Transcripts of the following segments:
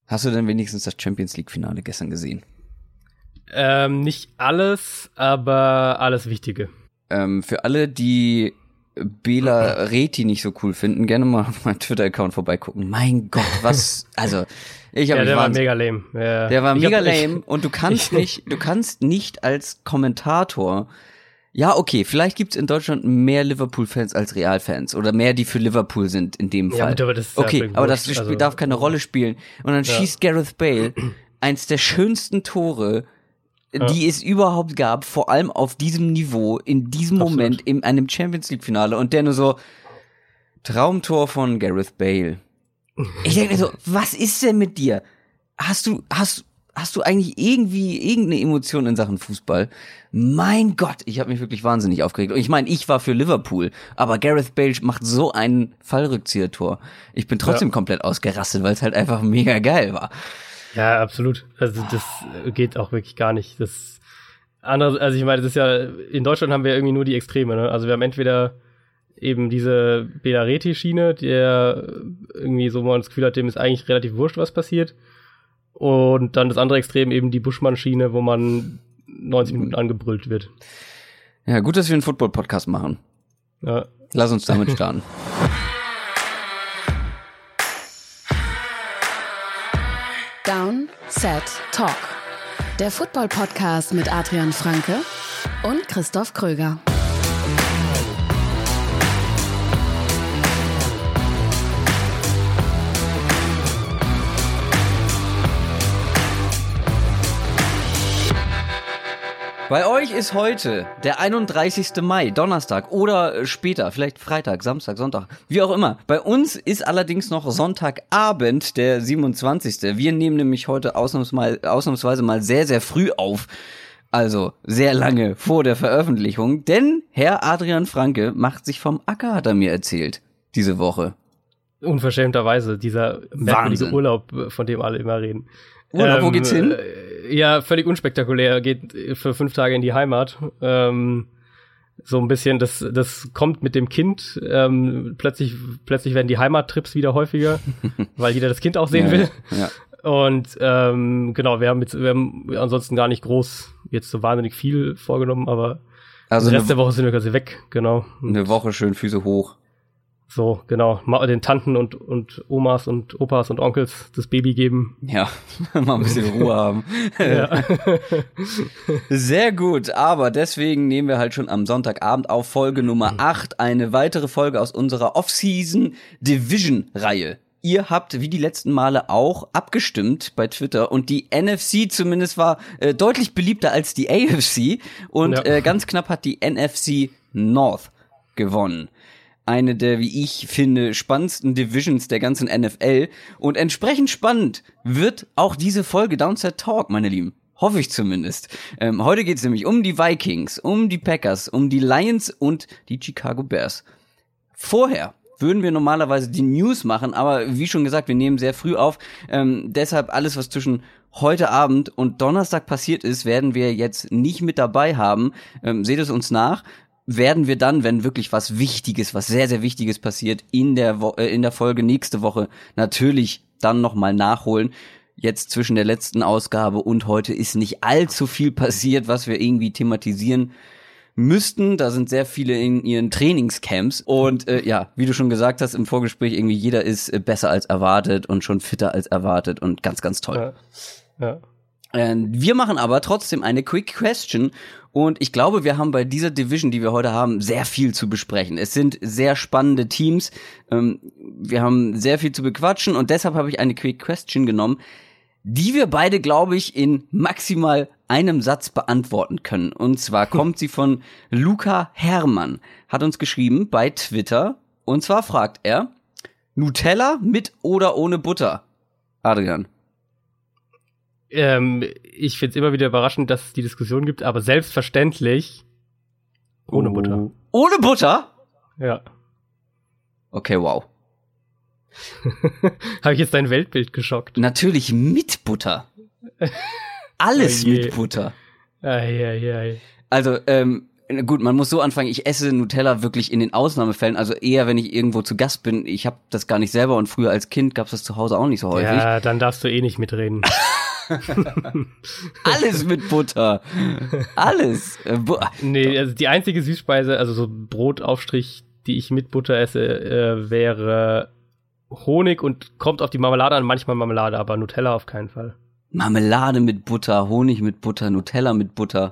Hast du denn wenigstens das Champions-League-Finale gestern gesehen? Nicht alles, aber alles Wichtige. Für alle, die Bela Reti nicht so cool finden, gerne mal auf meinem Twitter-Account vorbeigucken. Mein Gott, was, also, ich habe der war mega lame. Ja. Der war mega lame und du kannst nicht als Kommentator, ja, okay, vielleicht gibt's in Deutschland mehr Liverpool-Fans als Real-Fans oder mehr, die für Liverpool sind in dem Fall. Ja, aber das ist okay, aber das Spiel darf keine Rolle spielen. Und dann schießt Gareth Bale eins der schönsten Tore, die es überhaupt gab, vor allem auf diesem Niveau, in diesem Moment, in einem Champions-League-Finale. Und der nur so, Traumtor von Gareth Bale. Ich denke mir so, was ist denn mit dir? Hast du eigentlich irgendeine Emotion in Sachen Fußball? Mein Gott, ich habe mich wirklich wahnsinnig aufgeregt. Und ich meine, ich war für Liverpool, aber Gareth Bale macht so ein Fallrückzieher-Tor. Ich bin trotzdem komplett ausgerastet, weil es halt einfach mega geil war. Ja, absolut. Also das geht auch wirklich gar nicht. Das andere, also ich meine, das ist ja, in Deutschland haben wir irgendwie nur die Extreme, ne? Also wir haben entweder eben diese Bela Reti-Schiene, der irgendwie so, wo man das Gefühl hat, dem ist eigentlich relativ wurscht, was passiert. Und dann das andere Extrem, eben die Buschmann-Schiene, wo man 90 Minuten angebrüllt wird. Ja, gut, dass wir einen Football-Podcast machen. Ja. Lass uns damit starten. Down, Set, Talk. Der Football-Podcast mit Adrian Franke und Christoph Kröger. Bei euch ist heute der 31. Mai, Donnerstag oder später, vielleicht Freitag, Samstag, Sonntag, wie auch immer. Bei uns ist allerdings noch Sonntagabend, der 27. Wir nehmen nämlich heute ausnahmsweise mal sehr, sehr früh auf. Also sehr lange vor der Veröffentlichung, denn Herr Adrian Franke macht sich vom Acker, hat er mir erzählt, diese Woche. Unverschämterweise, dieser merkwürdige Urlaub, von dem alle immer reden. Urlaub, wo geht's hin? Ja, völlig unspektakulär, geht für 5 Tage in die Heimat. So ein bisschen, das kommt mit dem Kind. Plötzlich werden die Heimattrips wieder häufiger, weil jeder das Kind auch sehen will. Ja. Und genau, wir haben ansonsten gar nicht groß jetzt so wahnsinnig viel vorgenommen, aber also den Rest der Woche sind wir quasi weg, genau. Eine Woche schön Füße hoch. So, genau. Mal den Tanten und Omas und Opas und Onkels das Baby geben. Ja, mal ein bisschen Ruhe haben. Ja. Sehr gut, aber deswegen nehmen wir halt schon am Sonntagabend auf Folge Nummer 8, eine weitere Folge aus unserer Off-Season-Division-Reihe. Ihr habt wie die letzten Male auch abgestimmt bei Twitter und die NFC zumindest war deutlich beliebter als die AFC und ganz knapp hat die NFC North gewonnen. Eine der, wie ich finde, spannendsten Divisions der ganzen NFL. Und entsprechend spannend wird auch diese Folge Downset Talk, meine Lieben. Hoffe ich zumindest. Heute geht es nämlich um die Vikings, um die Packers, um die Lions und die Chicago Bears. Vorher würden wir normalerweise die News machen, aber wie schon gesagt, wir nehmen sehr früh auf. Deshalb alles, was zwischen heute Abend und Donnerstag passiert ist, werden wir jetzt nicht mit dabei haben. Seht es uns nach. Werden wir dann, wenn wirklich was Wichtiges, was sehr, sehr Wichtiges passiert, in der Folge nächste Woche natürlich dann nochmal nachholen. Jetzt zwischen der letzten Ausgabe und heute ist nicht allzu viel passiert, was wir irgendwie thematisieren müssten. Da sind sehr viele in ihren Trainingscamps und ja, wie du schon gesagt hast im Vorgespräch, irgendwie jeder ist besser als erwartet und schon fitter als erwartet und ganz, ganz toll. Ja. Wir machen aber trotzdem eine Quick Question und ich glaube, wir haben bei dieser Division, die wir heute haben, sehr viel zu besprechen. Es sind sehr spannende Teams, wir haben sehr viel zu bequatschen und deshalb habe ich eine Quick Question genommen, die wir beide, glaube ich, in maximal einem Satz beantworten können. Und zwar kommt sie von Luca Herrmann, hat uns geschrieben bei Twitter und zwar fragt er, Nutella mit oder ohne Butter? Adrian. Ich find's immer wieder überraschend, dass es die Diskussion gibt, aber selbstverständlich ohne Butter. Ohne Butter? Ja. Okay, wow. Habe ich jetzt dein Weltbild geschockt? Natürlich mit Butter. Alles mit Butter. Ei. Also, Gut, man muss so anfangen, ich esse Nutella wirklich in den Ausnahmefällen, also eher, wenn ich irgendwo zu Gast bin. Ich habe das gar nicht selber und früher als Kind gab's das zu Hause auch nicht so häufig. Ja, dann darfst du eh nicht mitreden. Alles mit Butter. Alles. Nee, also die einzige Süßspeise, also so Brotaufstrich, die ich mit Butter esse, wäre Honig und kommt auf die Marmelade an, manchmal Marmelade, aber Nutella auf keinen Fall. Marmelade mit Butter, Honig mit Butter, Nutella mit Butter.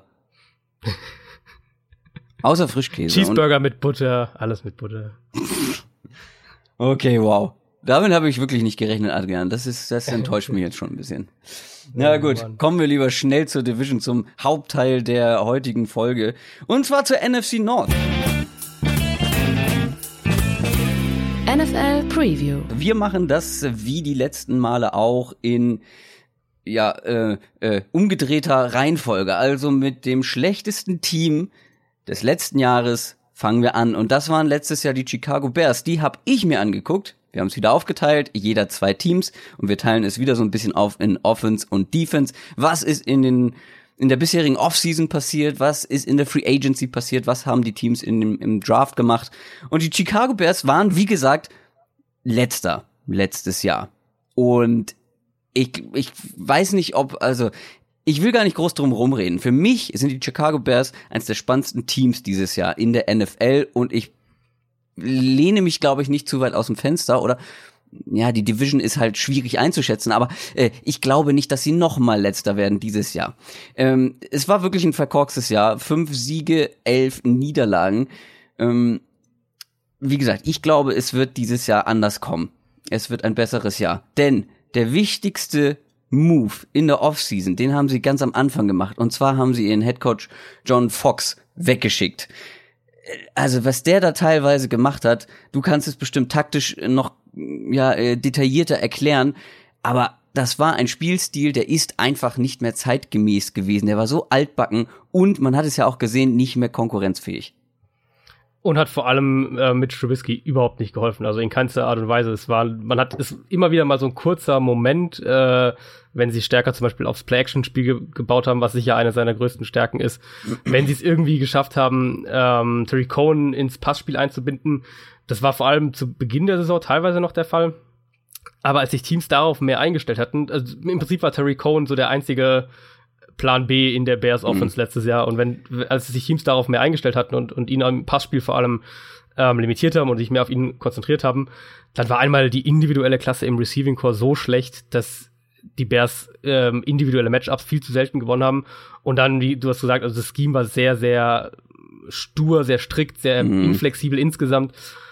Außer Frischkäse. Cheeseburger mit Butter, alles mit Butter. Okay, wow. Damit habe ich wirklich nicht gerechnet, Adrian. Das enttäuscht mich jetzt schon ein bisschen. Na gut, kommen wir lieber schnell zur Division, zum Hauptteil der heutigen Folge. Und zwar zur NFC North. NFL Preview. Wir machen das wie die letzten Male auch in umgedrehter Reihenfolge. Also mit dem schlechtesten Team des letzten Jahres fangen wir an. Und das waren letztes Jahr die Chicago Bears. Die habe ich mir angeguckt. Wir haben es wieder aufgeteilt, jeder 2 Teams. Und wir teilen es wieder so ein bisschen auf in Offense und Defense. Was ist in der bisherigen Offseason passiert? Was ist in der Free Agency passiert? Was haben die Teams im Draft gemacht? Und die Chicago Bears waren, wie gesagt, letztes Jahr. Und ich weiß nicht, ich will gar nicht groß drum rumreden. Für mich sind die Chicago Bears eines der spannendsten Teams dieses Jahr in der NFL und ich lehne mich, glaube ich, nicht zu weit aus dem Fenster oder ja, die Division ist halt schwierig einzuschätzen, aber ich glaube nicht, dass sie nochmal Letzter werden dieses Jahr. Es war wirklich ein verkorkstes Jahr. 5 Siege, 11 Niederlagen. Wie gesagt, ich glaube, es wird dieses Jahr anders kommen. Es wird ein besseres Jahr. Denn der wichtigste Move in der Offseason, den haben sie ganz am Anfang gemacht. Und zwar haben sie ihren Headcoach John Fox weggeschickt. Also was der da teilweise gemacht hat, du kannst es bestimmt taktisch noch detaillierter erklären, aber das war ein Spielstil, der ist einfach nicht mehr zeitgemäß gewesen. Der war so altbacken und man hat es ja auch gesehen, nicht mehr konkurrenzfähig. Und hat vor allem mit Trubisky überhaupt nicht geholfen. Also in keinster Art und Weise. Es ist immer wieder mal so ein kurzer Moment, wenn sie stärker zum Beispiel aufs Play-Action-Spiel gebaut haben, was sicher eine seiner größten Stärken ist. Wenn sie es irgendwie geschafft haben, Tariq Cohen ins Passspiel einzubinden, das war vor allem zu Beginn der Saison teilweise noch der Fall. Aber als sich Teams darauf mehr eingestellt hatten, also im Prinzip war Tariq Cohen so der einzige Plan B in der Bears Offense letztes Jahr. Und als sich Teams darauf mehr eingestellt hatten und ihn am Passspiel vor allem limitiert haben und sich mehr auf ihn konzentriert haben, dann war einmal die individuelle Klasse im Receiving Core so schlecht, dass die Bears individuelle Matchups viel zu selten gewonnen haben. Und dann, wie du hast gesagt, also das Scheme war sehr, sehr stur, sehr strikt, sehr inflexibel insgesamt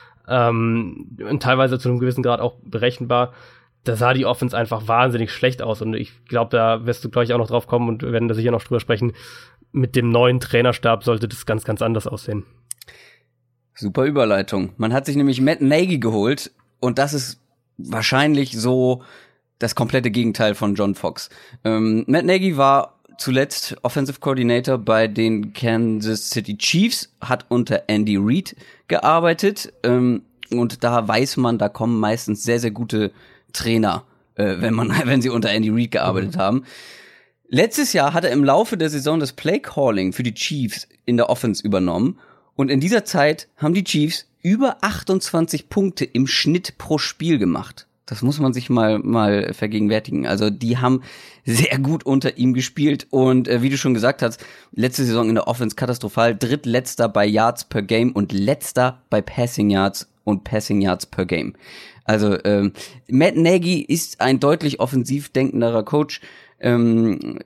und teilweise zu einem gewissen Grad auch berechenbar. Da sah die Offense einfach wahnsinnig schlecht aus und ich glaube, da wirst du gleich auch noch drauf kommen und wir werden da sicher noch drüber sprechen. Mit dem neuen Trainerstab sollte das ganz, ganz anders aussehen. Super Überleitung. Man hat sich nämlich Matt Nagy geholt und das ist wahrscheinlich so das komplette Gegenteil von John Fox. Matt Nagy war zuletzt Offensive Coordinator bei den Kansas City Chiefs, hat unter Andy Reid gearbeitet und da weiß man, da kommen meistens sehr, sehr gute Trainer, wenn sie unter Andy Reid gearbeitet haben. Letztes Jahr hat er im Laufe der Saison das Play Calling für die Chiefs in der Offense übernommen und in dieser Zeit haben die Chiefs über 28 Punkte im Schnitt pro Spiel gemacht. Das muss man sich mal vergegenwärtigen. Also die haben sehr gut unter ihm gespielt und wie du schon gesagt hast, letzte Saison in der Offense katastrophal, drittletzter bei Yards per Game und letzter bei Passing Yards und Passing Yards per Game. Also Matt Nagy ist ein deutlich offensiv denkender Coach. Da kommen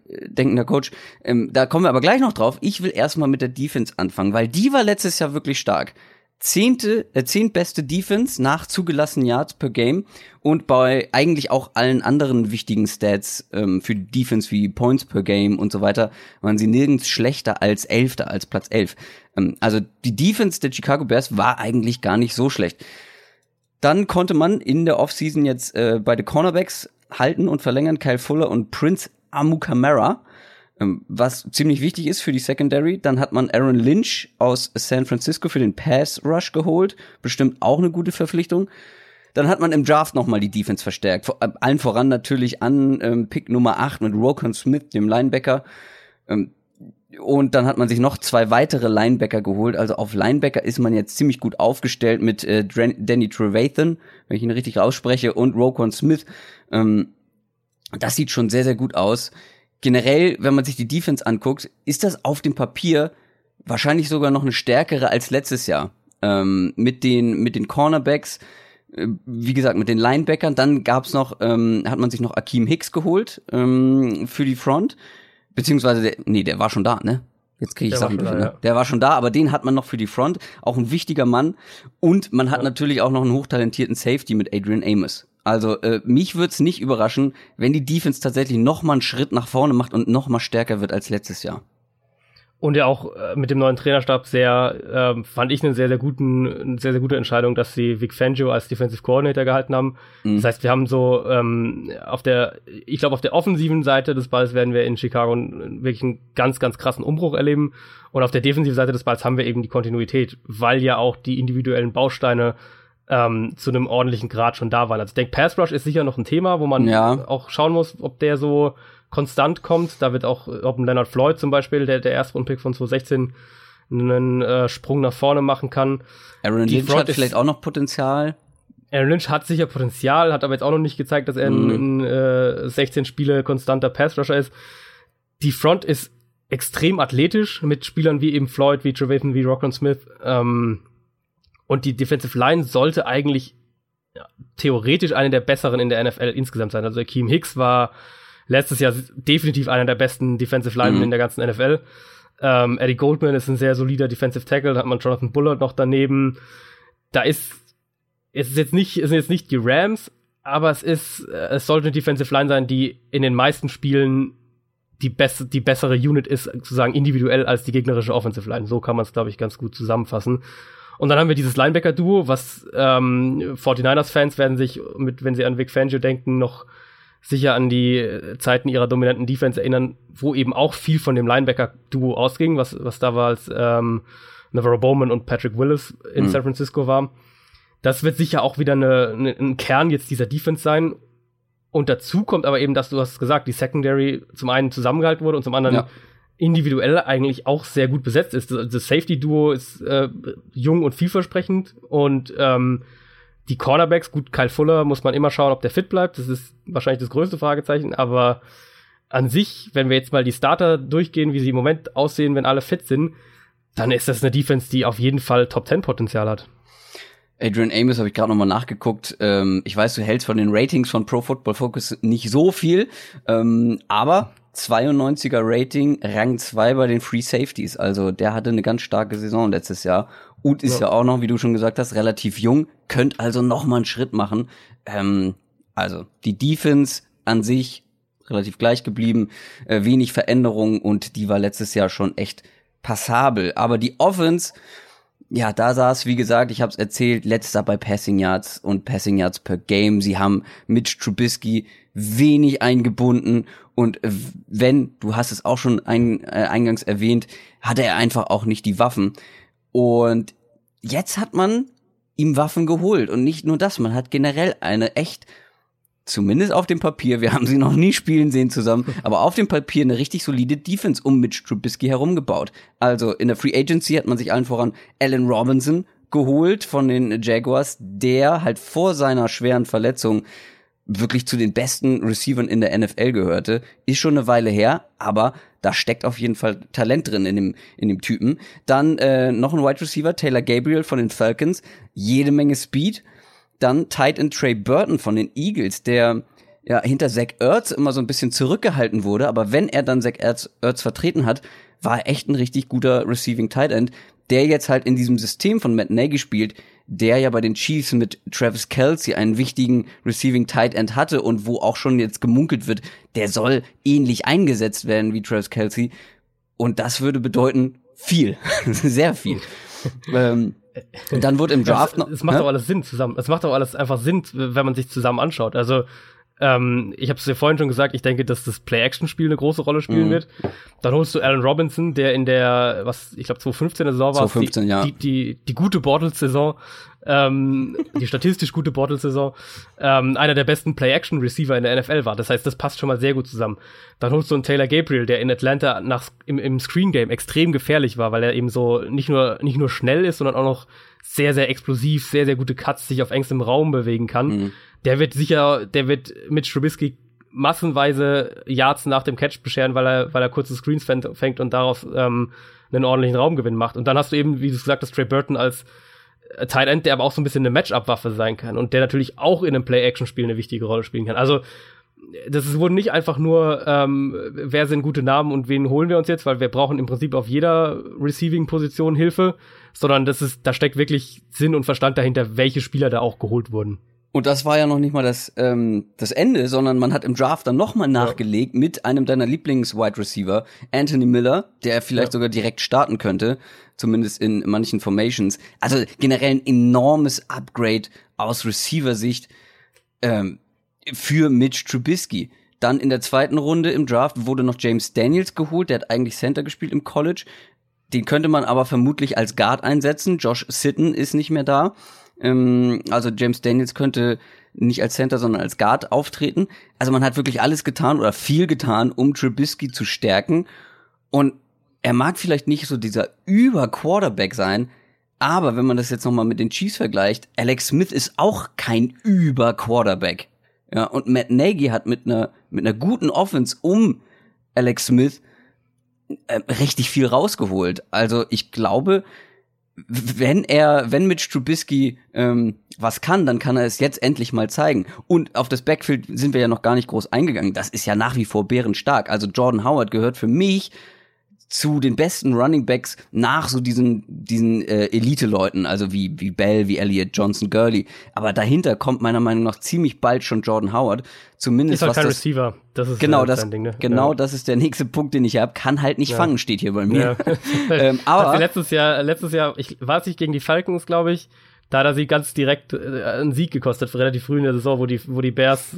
wir aber gleich noch drauf. Ich will erstmal mit der Defense anfangen, weil die war letztes Jahr wirklich stark. 10. beste Defense nach zugelassenen Yards per Game und bei eigentlich auch allen anderen wichtigen Stats für die Defense wie Points per Game und so weiter waren sie nirgends schlechter als 11., als Platz 11. Also die Defense der Chicago Bears war eigentlich gar nicht so schlecht. Dann konnte man in der Offseason jetzt beide Cornerbacks halten und verlängern, Kyle Fuller und Prince Amukamara, was ziemlich wichtig ist für die Secondary. Dann hat man Aaron Lynch aus San Francisco für den Pass Rush geholt, bestimmt auch eine gute Verpflichtung. Dann hat man im Draft nochmal die Defense verstärkt, allen voran natürlich an Pick Nummer 8 mit Roquan Smith, dem Linebacker. Und dann hat man sich noch 2 weitere Linebacker geholt. Also auf Linebacker ist man jetzt ziemlich gut aufgestellt mit Danny Trevathan, wenn ich ihn richtig ausspreche, und Roquan Smith. Das sieht schon sehr, sehr gut aus. Generell, wenn man sich die Defense anguckt, ist das auf dem Papier wahrscheinlich sogar noch eine stärkere als letztes Jahr. Mit den Cornerbacks, wie gesagt, mit den Linebackern. Dann gab's noch, hat man sich noch Akeem Hicks geholt für die Front. Beziehungsweise, der war schon da, ne? Jetzt kriege ich Sachen durch, ne? Der war schon da, aber den hat man noch für die Front. Auch ein wichtiger Mann. Und man hat natürlich auch noch einen hochtalentierten Safety mit Adrian Amos. Also mich würde es nicht überraschen, wenn die Defense tatsächlich noch mal einen Schritt nach vorne macht und noch mal stärker wird als letztes Jahr. Und ja auch mit dem neuen Trainerstab fand ich eine sehr, sehr gute Entscheidung, dass sie Vic Fangio als Defensive Coordinator gehalten haben. Das heißt, wir haben so auf der offensiven Seite des Balls werden wir in Chicago wirklich einen ganz, ganz krassen Umbruch erleben. Und auf der defensiven Seite des Balls haben wir eben die Kontinuität, weil ja auch die individuellen Bausteine zu einem ordentlichen Grad schon da waren. Also ich denke, Pass Rush ist sicher noch ein Thema, wo man auch schauen muss, ob der so konstant kommt. Da wird auch, ob ein Leonard Floyd zum Beispiel, der Erstrundpick von 2016, einen Sprung nach vorne machen kann. Aaron Lynch hat vielleicht auch noch Potenzial. Aaron Lynch hat sicher Potenzial, hat aber jetzt auch noch nicht gezeigt, dass er in 16 Spiele konstanter Pass-Rusher ist. Die Front ist extrem athletisch mit Spielern wie eben Floyd, wie Trevathan, wie Roquan Smith. Und die Defensive Line sollte eigentlich theoretisch eine der besseren in der NFL insgesamt sein. Also Akeem Hicks war letztes Jahr definitiv einer der besten Defensive Linemen in der ganzen NFL. Eddie Goldman ist ein sehr solider Defensive Tackle. Da hat man Jonathan Bullard noch daneben. Es sind jetzt nicht die Rams, aber es sollte eine Defensive Line sein, die in den meisten Spielen die bessere Unit ist, sozusagen individuell als die gegnerische Offensive Line. So kann man es, glaube ich, ganz gut zusammenfassen. Und dann haben wir dieses Linebacker-Duo, was 49ers-Fans werden sich, wenn sie an Vic Fangio denken, noch sicher an die Zeiten ihrer dominanten Defense erinnern, wo eben auch viel von dem Linebacker-Duo ausging, was da war, als Navarro Bowman und Patrick Willis in San Francisco war. Das wird sicher auch wieder ein Kern jetzt dieser Defense sein. Und dazu kommt aber eben, dass du hast gesagt, die Secondary zum einen zusammengehalten wurde und zum anderen individuell eigentlich auch sehr gut besetzt ist. Das Safety-Duo ist jung und vielversprechend und die Cornerbacks, gut, Kyle Fuller muss man immer schauen, ob der fit bleibt. Das ist wahrscheinlich das größte Fragezeichen, aber an sich, wenn wir jetzt mal die Starter durchgehen, wie sie im Moment aussehen, wenn alle fit sind, dann ist das eine Defense, die auf jeden Fall Top-10-Potenzial hat. Adrian Amos habe ich gerade nochmal nachgeguckt. Ich weiß, du hältst von den Ratings von Pro Football Focus nicht so viel, aber 92er Rating, Rang 2 bei den Free Safeties. Also der hatte eine ganz starke Saison letztes Jahr und ist ja auch noch, wie du schon gesagt hast, relativ jung, könnte also noch mal einen Schritt machen. Also die Defense an sich relativ gleich geblieben, wenig Veränderung und die war letztes Jahr schon echt passabel. Aber die Offense, ja, da saß, wie gesagt, ich habe es erzählt, letzter bei Passing Yards und Passing Yards per Game. Sie haben Mitch Trubisky wenig eingebunden und du hast es auch schon eingangs erwähnt, hatte er einfach auch nicht die Waffen. Und jetzt hat man ihm Waffen geholt und nicht nur das, man hat generell eine echt, zumindest auf dem Papier, wir haben sie noch nie spielen sehen zusammen, aber auf dem Papier eine richtig solide Defense um Mitch Trubisky herumgebaut. Also in der Free Agency hat man sich allen voran Allen Robinson geholt von den Jaguars, der halt vor seiner schweren Verletzung wirklich zu den besten Receivern in der NFL gehörte. Ist schon eine Weile her, aber da steckt auf jeden Fall Talent drin in dem Typen. Dann noch ein Wide Receiver, Taylor Gabriel von den Falcons, jede Menge Speed. Dann Tight End Trey Burton von den Eagles, der ja hinter Zach Ertz immer so ein bisschen zurückgehalten wurde, aber wenn er dann Zach Ertz vertreten hat, war er echt ein richtig guter Receiving Tight End, der jetzt halt in diesem System von Matt Nagy spielt, der ja bei den Chiefs mit Travis Kelce einen wichtigen Receiving Tight End hatte und wo auch schon jetzt gemunkelt wird, der soll ähnlich eingesetzt werden wie Travis Kelce. Und das würde bedeuten viel, sehr viel. Und dann wurde im Draft noch... Es macht doch alles Sinn zusammen. Es macht doch alles einfach Sinn, wenn man sich zusammen anschaut. Also ich habe es dir vorhin schon gesagt, ich denke, dass das Play-Action-Spiel eine große Rolle spielen wird. Dann holst du Allen Robinson, der in der, ich glaube 2015 Saison war, 2015, die gute Bortles-Saison, die statistisch gute Bortles-Saison, einer der besten Play-Action-Receiver in der NFL war. Das heißt, das passt schon mal sehr gut zusammen. Dann holst du einen Taylor Gabriel, der in Atlanta im Screen-Game extrem gefährlich war, weil er eben so nicht nur schnell ist, sondern auch noch sehr, sehr explosiv, sehr, sehr gute Cuts sich auf engstem Raum bewegen kann. Mhm. Der wird mit Trubisky massenweise Yards nach dem Catch bescheren, weil er kurze Screens fängt und daraus einen ordentlichen Raumgewinn macht. Und dann hast du eben, wie du gesagt hast, Trey Burton als Tight End, der aber auch so ein bisschen eine Matchup-Waffe sein kann und der natürlich auch in einem Play-Action-Spiel eine wichtige Rolle spielen kann. Also wurden nicht einfach nur, wer sind gute Namen und wen holen wir uns jetzt, weil wir brauchen im Prinzip auf jeder Receiving-Position Hilfe, sondern da steckt wirklich Sinn und Verstand dahinter, welche Spieler da auch geholt wurden. Und das war ja noch nicht mal das Ende, sondern man hat im Draft dann nochmal nachgelegt mit einem deiner Lieblings-Wide-Receiver, Anthony Miller, der vielleicht sogar direkt starten könnte, zumindest in manchen Formations. Also generell ein enormes Upgrade aus Receiver-Sicht für Mitch Trubisky. Dann in der zweiten Runde im Draft wurde noch James Daniels geholt, der hat eigentlich Center gespielt im College. Den könnte man aber vermutlich als Guard einsetzen. Josh Sitton ist nicht mehr da. Also James Daniels könnte nicht als Center, sondern als Guard auftreten. Also man hat wirklich alles getan oder viel getan, um Trubisky zu stärken. Und er mag vielleicht nicht so dieser Über-Quarterback sein, aber wenn man das jetzt nochmal mit den Chiefs vergleicht, Alex Smith ist auch kein Über-Quarterback. Ja, und Matt Nagy hat mit einer guten Offense um Alex Smith richtig viel rausgeholt. Also ich glaube, wenn Mitch Trubisky was kann, dann kann er es jetzt endlich mal zeigen. Und auf das Backfield sind wir ja noch gar nicht groß eingegangen. Das ist ja nach wie vor bärenstark. Also Jordan Howard gehört für mich zu den besten Running Backs nach so diesen Elite-Leuten, also wie Bell, wie Elliott, Johnson, Gurley. Aber dahinter kommt meiner Meinung nach ziemlich bald schon Jordan Howard. Zumindest ist halt kein Receiver. Das ist genau sein Ding, ne? Genau, das ist der nächste Punkt, den ich habe. Kann halt nicht fangen, steht hier bei mir. Ja. Aber letztes Jahr, war es nicht gegen die Falcons, glaube ich. Da hat er sie ganz direkt einen Sieg gekostet, relativ früh in der Saison, wo die Bears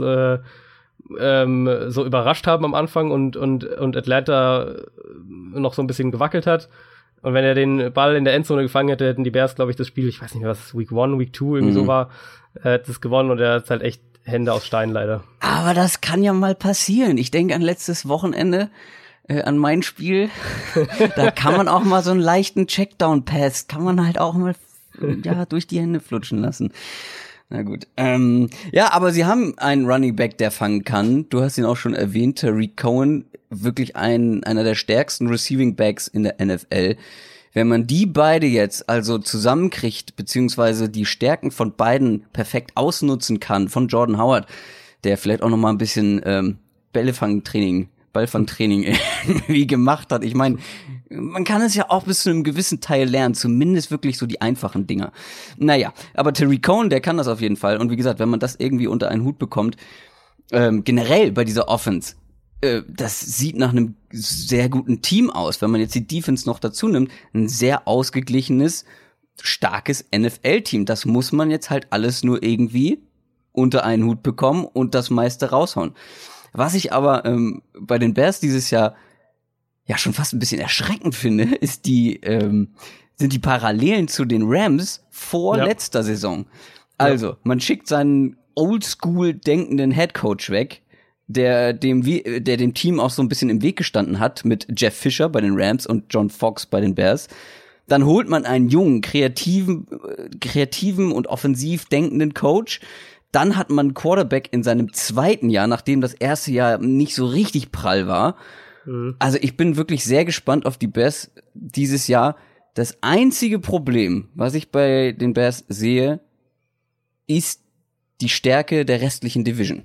so überrascht haben am Anfang und Atlanta noch so ein bisschen gewackelt hat. Und wenn er den Ball in der Endzone gefangen hätte, hätten die Bears, glaube ich, das Spiel, ich weiß nicht mehr, was es Week 1, Week 2 irgendwie so war, hat das gewonnen und er hat halt echt Hände aus Stein leider. Aber das kann ja mal passieren. Ich denke an letztes Wochenende, an mein Spiel. Da kann man auch mal so einen leichten Checkdown-Pass, kann man halt auch mal durch die Hände flutschen lassen. Na gut. Ja, aber sie haben einen Running Back, der fangen kann. Du hast ihn auch schon erwähnt, Tariq Cohen, wirklich einer der stärksten Receiving Backs in der NFL. Wenn man die beide jetzt also zusammenkriegt, beziehungsweise die Stärken von beiden perfekt ausnutzen kann, von Jordan Howard, der vielleicht auch noch mal ein bisschen Ballfangtraining irgendwie gemacht hat. Ich meine, man kann es ja auch bis zu einem gewissen Teil lernen, zumindest wirklich so die einfachen Dinger. Naja, aber Tariq Cohen, der kann das auf jeden Fall. Und wie gesagt, wenn man das irgendwie unter einen Hut bekommt, generell bei dieser Offense, das sieht nach einem sehr guten Team aus. Wenn man jetzt die Defense noch dazu nimmt, ein sehr ausgeglichenes, starkes NFL-Team. Das muss man jetzt halt alles nur irgendwie unter einen Hut bekommen und das meiste raushauen. Was ich aber bei den Bears dieses Jahr ja schon fast ein bisschen erschreckend finde, sind die Parallelen zu den Rams vor letzter Saison. Also, man schickt seinen oldschool denkenden Headcoach weg, der dem Team auch so ein bisschen im Weg gestanden hat mit Jeff Fisher bei den Rams und John Fox bei den Bears. Dann holt man einen jungen, kreativen und offensiv denkenden Coach. Dann hat man einen Quarterback in seinem zweiten Jahr, nachdem das erste Jahr nicht so richtig prall war. Also ich bin wirklich sehr gespannt auf die Bears dieses Jahr. Das einzige Problem, was ich bei den Bears sehe, ist die Stärke der restlichen Division.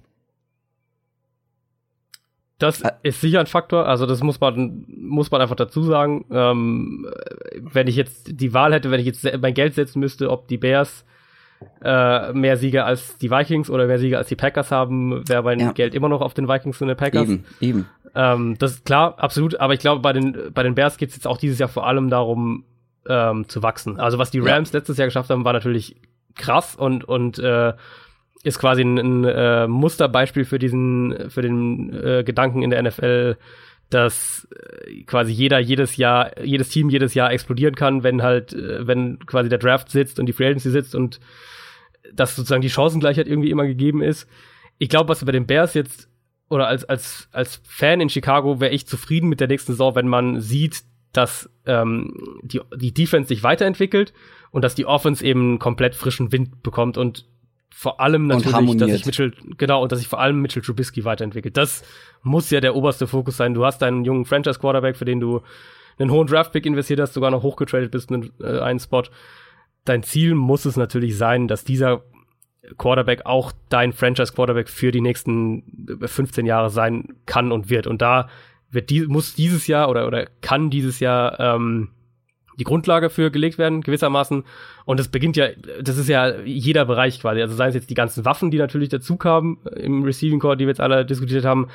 Das ist sicher ein Faktor, also das muss man einfach dazu sagen. Wenn ich jetzt die Wahl hätte, wenn ich jetzt mein Geld setzen müsste, ob die Bears mehr Siege als die Vikings oder mehr Siege als die Packers haben, wäre mein Geld immer noch auf den Vikings und den Packers. Eben. Das ist klar, absolut, aber ich glaube, bei den Bears geht es jetzt auch dieses Jahr vor allem darum, zu wachsen. Also was die Rams letztes Jahr geschafft haben, war natürlich krass und ist quasi ein Musterbeispiel für den Gedanken in der NFL, dass quasi jedes Team jedes Jahr explodieren kann, wenn quasi der Draft sitzt und die Free Agency sitzt und dass sozusagen die Chancengleichheit irgendwie immer gegeben ist. Ich glaube, was bei den Bears jetzt, oder als Fan in Chicago wäre ich zufrieden mit der nächsten Saison, wenn man sieht, dass die Defense sich weiterentwickelt und dass die Offense eben komplett frischen Wind bekommt und vor allem natürlich, dass sich vor allem Mitchell Trubisky weiterentwickelt. Das muss ja der oberste Fokus sein. Du hast einen jungen Franchise-Quarterback, für den du einen hohen Draft-Pick investiert hast, sogar noch hochgetradet bist in einen Spot. Dein Ziel muss es natürlich sein, dass dieser Quarterback auch dein Franchise-Quarterback für die nächsten 15 Jahre sein kann und wird. Und da muss dieses Jahr oder kann dieses Jahr die Grundlage für gelegt werden, gewissermaßen. Und das ist ja jeder Bereich quasi. Also seien es jetzt die ganzen Waffen, die natürlich dazu kamen im Receiving Core, die wir jetzt alle diskutiert haben.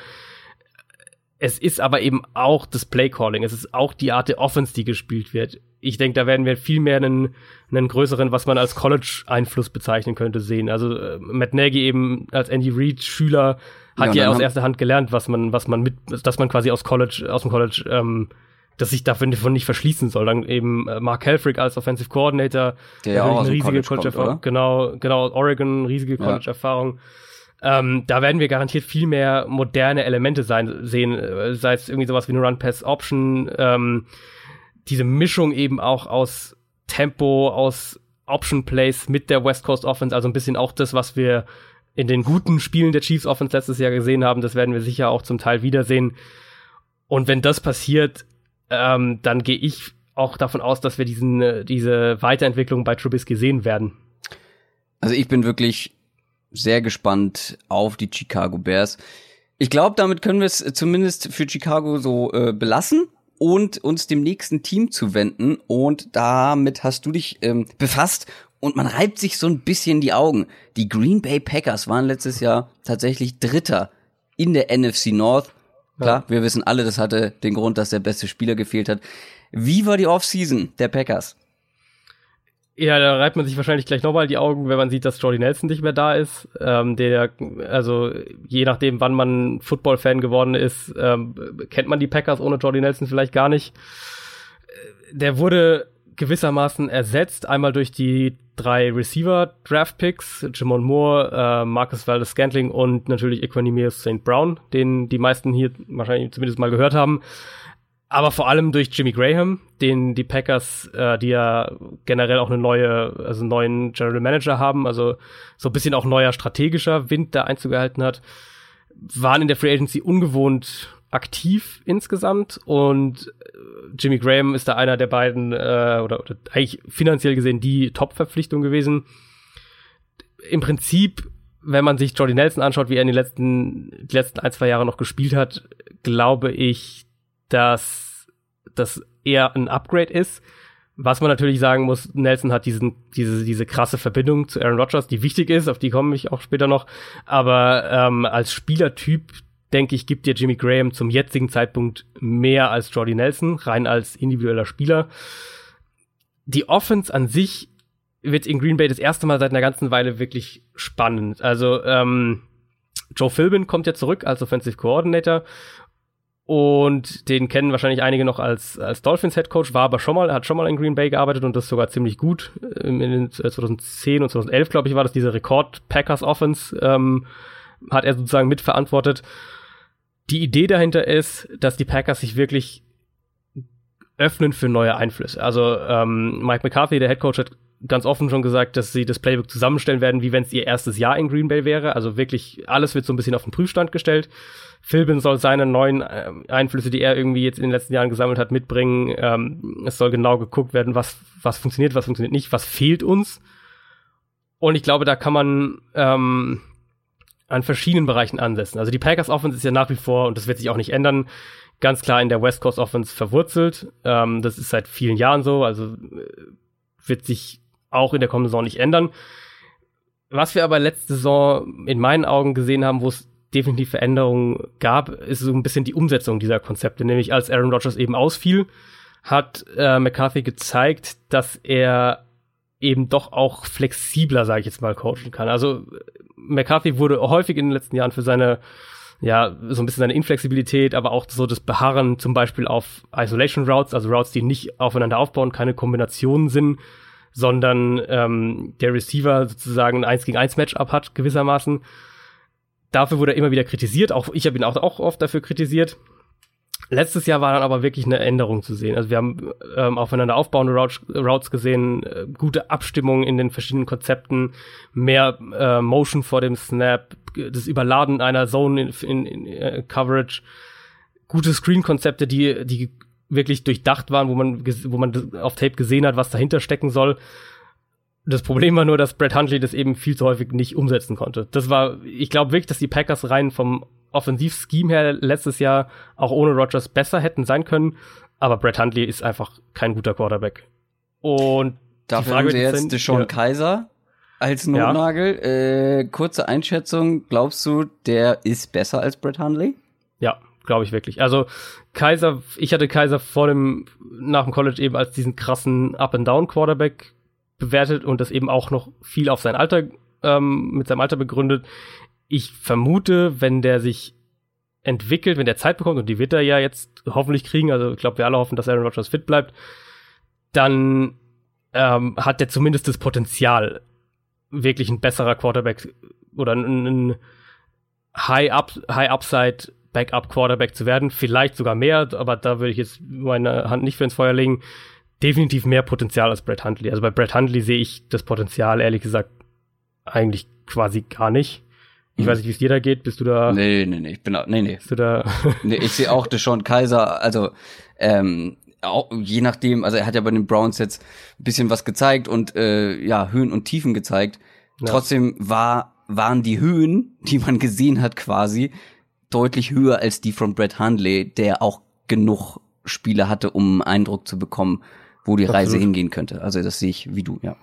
Es ist aber eben auch das Play-Calling. Es ist auch die Art der Offense, die gespielt wird. Ich denke, da werden wir viel mehr einen größeren, was man als College-Einfluss bezeichnen könnte, sehen. Also Matt Nagy eben als Andy Reid-Schüler hat ja aus erster Hand gelernt, dass man quasi aus dem College dass sich davon nicht verschließen soll. Dann eben Mark Helfrich als Offensive Coordinator, der ja auch eine riesige College-Erfahrung. Genau, Oregon, riesige College-Erfahrung. Da werden wir garantiert viel mehr moderne Elemente sehen, sei es irgendwie sowas wie eine Run-Pass-Option, diese Mischung eben auch aus Tempo, aus Option-Plays mit der West Coast Offense, also ein bisschen auch das, was wir in den guten Spielen der Chiefs Offense letztes Jahr gesehen haben, das werden wir sicher auch zum Teil wiedersehen. Und wenn das passiert, dann gehe ich auch davon aus, dass wir diese Weiterentwicklung bei Trubisky sehen werden. Also ich bin wirklich sehr gespannt auf die Chicago Bears. Ich glaube, damit können wir es zumindest für Chicago so belassen und uns dem nächsten Team zuwenden. Und damit hast du dich befasst und man reibt sich so ein bisschen die Augen. Die Green Bay Packers waren letztes Jahr tatsächlich Dritter in der NFC North. Klar, wir wissen alle, das hatte den Grund, dass der beste Spieler gefehlt hat. Wie war die Offseason der Packers? Ja, da reibt man sich wahrscheinlich gleich nochmal die Augen, wenn man sieht, dass Jordy Nelson nicht mehr da ist. Also je nachdem, wann man Football-Fan geworden ist, kennt man die Packers ohne Jordy Nelson vielleicht gar nicht. Der wurde gewissermaßen ersetzt, einmal durch die 3 Receiver-Draft-Picks, Jamon Moore, Marcus Valdes-Scantling und natürlich Equanimeous St. Brown, den die meisten hier wahrscheinlich zumindest mal gehört haben. Aber vor allem durch Jimmy Graham, den die Packers, die ja generell auch einen neuen General Manager haben, also so ein bisschen auch neuer strategischer Wind da Einzug gehalten hat, waren in der Free Agency ungewohnt aktiv insgesamt und Jimmy Graham ist da einer der beiden oder eigentlich finanziell gesehen die Top-Verpflichtung gewesen. Im Prinzip, wenn man sich Jordy Nelson anschaut, wie er in die letzten 1-2 Jahre noch gespielt hat, glaube ich, dass das eher ein Upgrade ist. Was man natürlich sagen muss, Nelson hat diese krasse Verbindung zu Aaron Rodgers, die wichtig ist, auf die komme ich auch später noch. Aber als Spielertyp, denke ich, gibt dir Jimmy Graham zum jetzigen Zeitpunkt mehr als Jordy Nelson, rein als individueller Spieler. Die Offense an sich wird in Green Bay das erste Mal seit einer ganzen Weile wirklich spannend. Also Joe Philbin kommt ja zurück als Offensive Coordinator und den kennen wahrscheinlich einige noch als Dolphins Head Coach, hat schon mal in Green Bay gearbeitet und das sogar ziemlich gut. In den 2010 und 2011, glaube ich, war das diese Rekord Packers Offense, hat er sozusagen mitverantwortet. Die Idee dahinter ist, dass die Packers sich wirklich öffnen für neue Einflüsse. Also Mike McCarthy, der Head Coach, hat ganz offen schon gesagt, dass sie das Playbook zusammenstellen werden, wie wenn es ihr erstes Jahr in Green Bay wäre. Also wirklich alles wird so ein bisschen auf den Prüfstand gestellt. Philbin soll seine neuen Einflüsse, die er irgendwie jetzt in den letzten Jahren gesammelt hat, mitbringen. Es soll genau geguckt werden, was funktioniert nicht, was fehlt uns. Und ich glaube, da kann man an verschiedenen Bereichen ansetzen. Also die Packers Offense ist ja nach wie vor, und das wird sich auch nicht ändern, ganz klar in der West Coast Offense verwurzelt. Das ist seit vielen Jahren so, also wird sich auch in der kommenden Saison nicht ändern. Was wir aber letzte Saison in meinen Augen gesehen haben, wo es definitiv Veränderungen gab, ist so ein bisschen die Umsetzung dieser Konzepte. Nämlich als Aaron Rodgers eben ausfiel, hat McCarthy gezeigt, dass er eben doch auch flexibler, sage ich jetzt mal, coachen kann. Also McCarthy wurde häufig in den letzten Jahren für seine ja, so ein bisschen seine Inflexibilität, aber auch so das Beharren zum Beispiel auf Isolation Routes, also Routes, die nicht aufeinander aufbauen, keine Kombinationen sind, sondern der Receiver sozusagen ein 1-gegen-1 Matchup hat, gewissermaßen. Dafür wurde er immer wieder kritisiert, auch ich habe ihn auch oft dafür kritisiert. Letztes Jahr war dann aber wirklich eine Änderung zu sehen. Also wir haben aufeinander aufbauende Routes gesehen, gute Abstimmung in den verschiedenen Konzepten, mehr Motion vor dem Snap, das Überladen einer Zone in Coverage, gute Screen-Konzepte, die wirklich durchdacht waren, wo man auf Tape gesehen hat, was dahinter stecken soll. Das Problem war nur, dass Brett Hundley das eben viel zu häufig nicht umsetzen konnte. Ich glaube wirklich, dass die Packers rein vom Offensiv-Scheme her letztes Jahr auch ohne Rodgers besser hätten sein können, aber Brett Hundley ist einfach kein guter Quarterback. Und dafür haben sie jetzt DeShone Kizer als Notnagel. Ja. Kurze Einschätzung, glaubst du, der ist besser als Brett Hundley? Ja, glaube ich wirklich. Also Kizer, ich hatte Kizer nach dem College eben als diesen krassen Up-and-Down-Quarterback bewertet und das eben auch noch viel auf sein Alter, mit seinem Alter begründet. Ich vermute, wenn der sich entwickelt, wenn der Zeit bekommt, und die wird er ja jetzt hoffentlich kriegen, also ich glaube, wir alle hoffen, dass Aaron Rodgers fit bleibt, dann hat der zumindest das Potenzial, wirklich ein besserer Quarterback oder ein High-Upside Backup-Quarterback zu werden, vielleicht sogar mehr, aber da würde ich jetzt meine Hand nicht für ins Feuer legen. Definitiv mehr Potenzial als Brett Hundley. Also bei Brett Hundley sehe ich das Potenzial, ehrlich gesagt, eigentlich quasi gar nicht. Ich weiß nicht, wie es dir da geht. Bist du da? Nee. Bist du da? Nee, ich sehe auch DeShone Kizer, also auch, je nachdem, also er hat ja bei den Browns jetzt ein bisschen was gezeigt und Höhen und Tiefen gezeigt. Ja. Trotzdem waren die Höhen, die man gesehen hat quasi, deutlich höher als die von Brett Hundley, der auch genug Spiele hatte, um einen Eindruck zu bekommen, wo die Reise hingehen könnte. Also das sehe ich wie du, ja.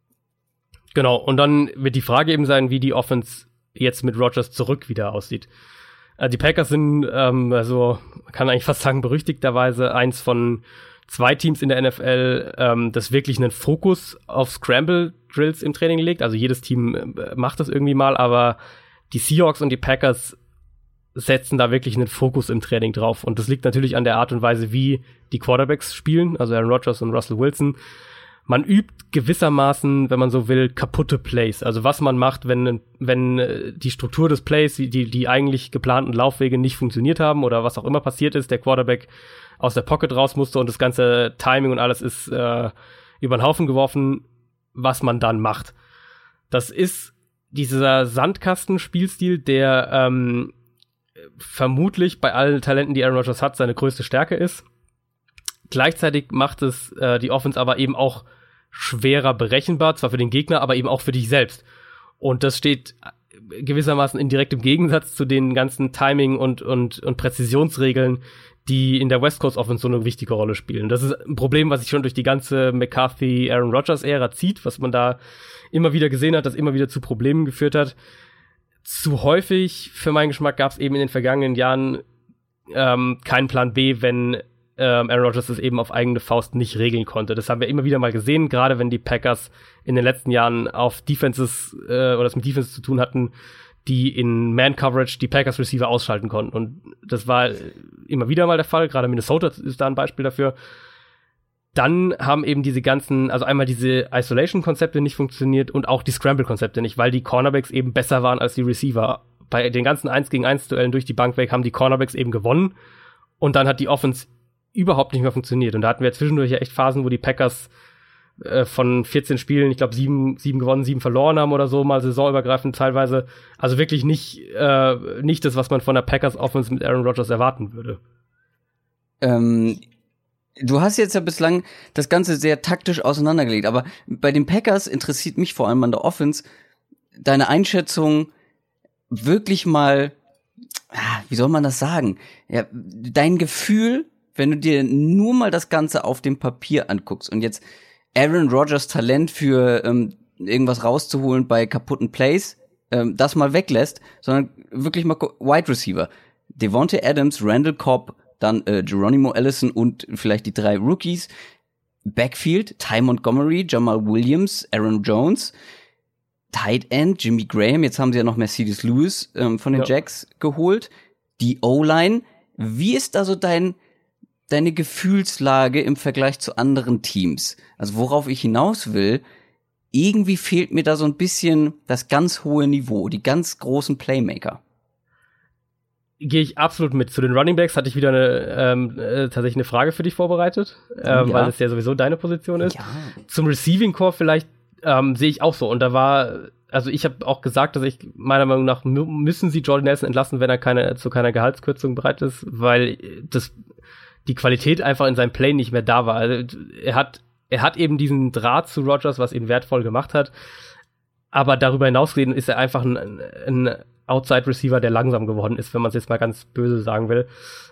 Genau, und dann wird die Frage eben sein, wie die Offense jetzt mit Rodgers zurück wieder aussieht. Die Packers sind, also man kann eigentlich fast sagen, berüchtigterweise eins von 2 Teams in der NFL, das wirklich einen Fokus auf Scramble-Drills im Training legt. Also jedes Team macht das irgendwie mal, aber die Seahawks und die Packers setzen da wirklich einen Fokus im Training drauf. Und das liegt natürlich an der Art und Weise, wie die Quarterbacks spielen, also Aaron Rodgers und Russell Wilson. Man übt gewissermaßen, wenn man so will, kaputte Plays. Also was man macht, wenn die Struktur des Plays, die eigentlich geplanten Laufwege nicht funktioniert haben oder was auch immer passiert ist, der Quarterback aus der Pocket raus musste und das ganze Timing und alles ist über den Haufen geworfen, was man dann macht. Das ist dieser Sandkastenspielstil, der vermutlich bei allen Talenten, die Aaron Rodgers hat, seine größte Stärke ist. Gleichzeitig macht es die Offense aber eben auch schwerer berechenbar, zwar für den Gegner, aber eben auch für dich selbst. Und das steht gewissermaßen in direktem Gegensatz zu den ganzen Timing- und Präzisionsregeln, die in der West Coast Offense so eine wichtige Rolle spielen. Das ist ein Problem, was sich schon durch die ganze McCarthy-Aaron Rodgers-Ära zieht, was man da immer wieder gesehen hat, das immer wieder zu Problemen geführt hat. Zu häufig, für meinen Geschmack, gab es eben in den vergangenen Jahren keinen Plan B, wenn Aaron Rodgers das eben auf eigene Faust nicht regeln konnte. Das haben wir immer wieder mal gesehen, gerade wenn die Packers in den letzten Jahren auf Defenses oder es mit Defenses zu tun hatten, die in Man-Coverage die Packers-Receiver ausschalten konnten. Und das war immer wieder mal der Fall, gerade Minnesota ist da ein Beispiel dafür. Dann haben eben diese ganzen, also einmal diese Isolation-Konzepte nicht funktioniert und auch die Scramble-Konzepte nicht, weil die Cornerbacks eben besser waren als die Receiver. Bei den ganzen 1-gegen-1-Duellen durch die Bank weg haben die Cornerbacks eben gewonnen und dann hat die Offense überhaupt nicht mehr funktioniert. Und da hatten wir zwischendurch ja echt Phasen, wo die Packers von 14 Spielen, ich glaube 7 gewonnen, 7 verloren haben oder so, mal saisonübergreifend teilweise. Also wirklich nicht das, was man von der Packers Offense mit Aaron Rodgers erwarten würde. Du hast jetzt ja bislang das Ganze sehr taktisch auseinandergelegt, aber bei den Packers interessiert mich vor allem an der Offense deine Einschätzung wirklich mal, wie soll man das sagen? Ja, dein Gefühl, wenn du dir nur mal das Ganze auf dem Papier anguckst und jetzt Aaron Rodgers Talent für irgendwas rauszuholen bei kaputten Plays, das mal weglässt, sondern wirklich mal Wide Receiver. Devontae Adams, Randall Cobb, dann Geronimo Allison und vielleicht die 3 Rookies. Backfield, Ty Montgomery, Jamal Williams, Aaron Jones. Tight End, Jimmy Graham. Jetzt haben sie ja noch Mercedes Lewis von den Jacks geholt. die O-Line. Wie ist da so deine Gefühlslage im Vergleich zu anderen Teams? Also worauf ich hinaus will, irgendwie fehlt mir da so ein bisschen das ganz hohe Niveau, die ganz großen Playmaker. Gehe ich absolut mit. Zu den Running Backs hatte ich wieder tatsächlich eine Frage für dich vorbereitet, weil es ja sowieso deine Position ist. Ja. Zum Receiving Core vielleicht sehe ich auch so. Und also ich habe auch gesagt, dass ich meiner Meinung nach müssen sie Jordan Nelson entlassen, wenn er zu keiner Gehaltskürzung bereit ist, weil die Qualität einfach in seinem Play nicht mehr da war. Also er hat eben diesen Draht zu Rodgers, was ihn wertvoll gemacht hat. Aber darüber hinaus gesehen ist er einfach ein Outside-Receiver, der langsam geworden ist, wenn man es jetzt mal ganz böse sagen will.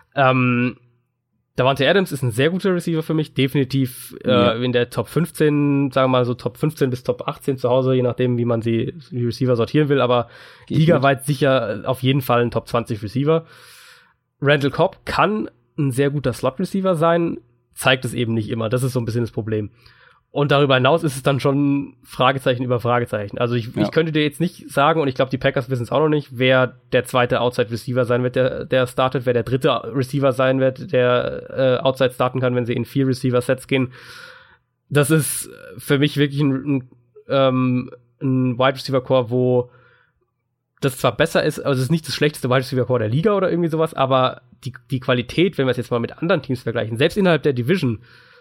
Davante Adams ist ein sehr guter Receiver für mich, definitiv in der Top 15, sagen wir mal so Top 15 bis Top 18 zu Hause, je nachdem, wie man die Receiver sortieren will, aber ligaweit sicher auf jeden Fall ein Top 20 Receiver. Randall Cobb kann ein sehr guter Slot-Receiver sein, zeigt es eben nicht immer, das ist so ein bisschen das Problem. Und darüber hinaus ist es dann schon Fragezeichen über Fragezeichen. Also ich könnte dir jetzt nicht sagen, und ich glaube, die Packers wissen es auch noch nicht, wer der zweite Outside-Receiver sein wird, der startet, wer der dritte Receiver sein wird, der Outside starten kann, wenn sie in 4 Receiver-Sets gehen. Das ist für mich wirklich ein Wide-Receiver-Core, wo das zwar besser ist, also es ist nicht das schlechteste Wide-Receiver-Core der Liga oder irgendwie sowas, aber die Qualität, wenn wir es jetzt mal mit anderen Teams vergleichen, selbst innerhalb der Division,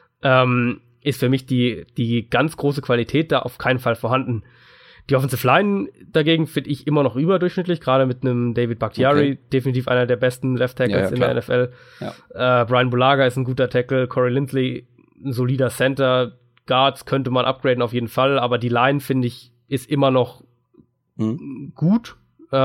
ist für mich die ganz große Qualität da auf keinen Fall vorhanden. Die Offensive Line dagegen finde ich immer noch überdurchschnittlich, gerade mit einem David Bakhtiari, definitiv einer der besten Left Tackles in der NFL. Ja. Brian Bulaga ist ein guter Tackle, Corey Lindsley ein solider Center, Guards könnte man upgraden auf jeden Fall, aber die Line, finde ich, ist immer noch gut.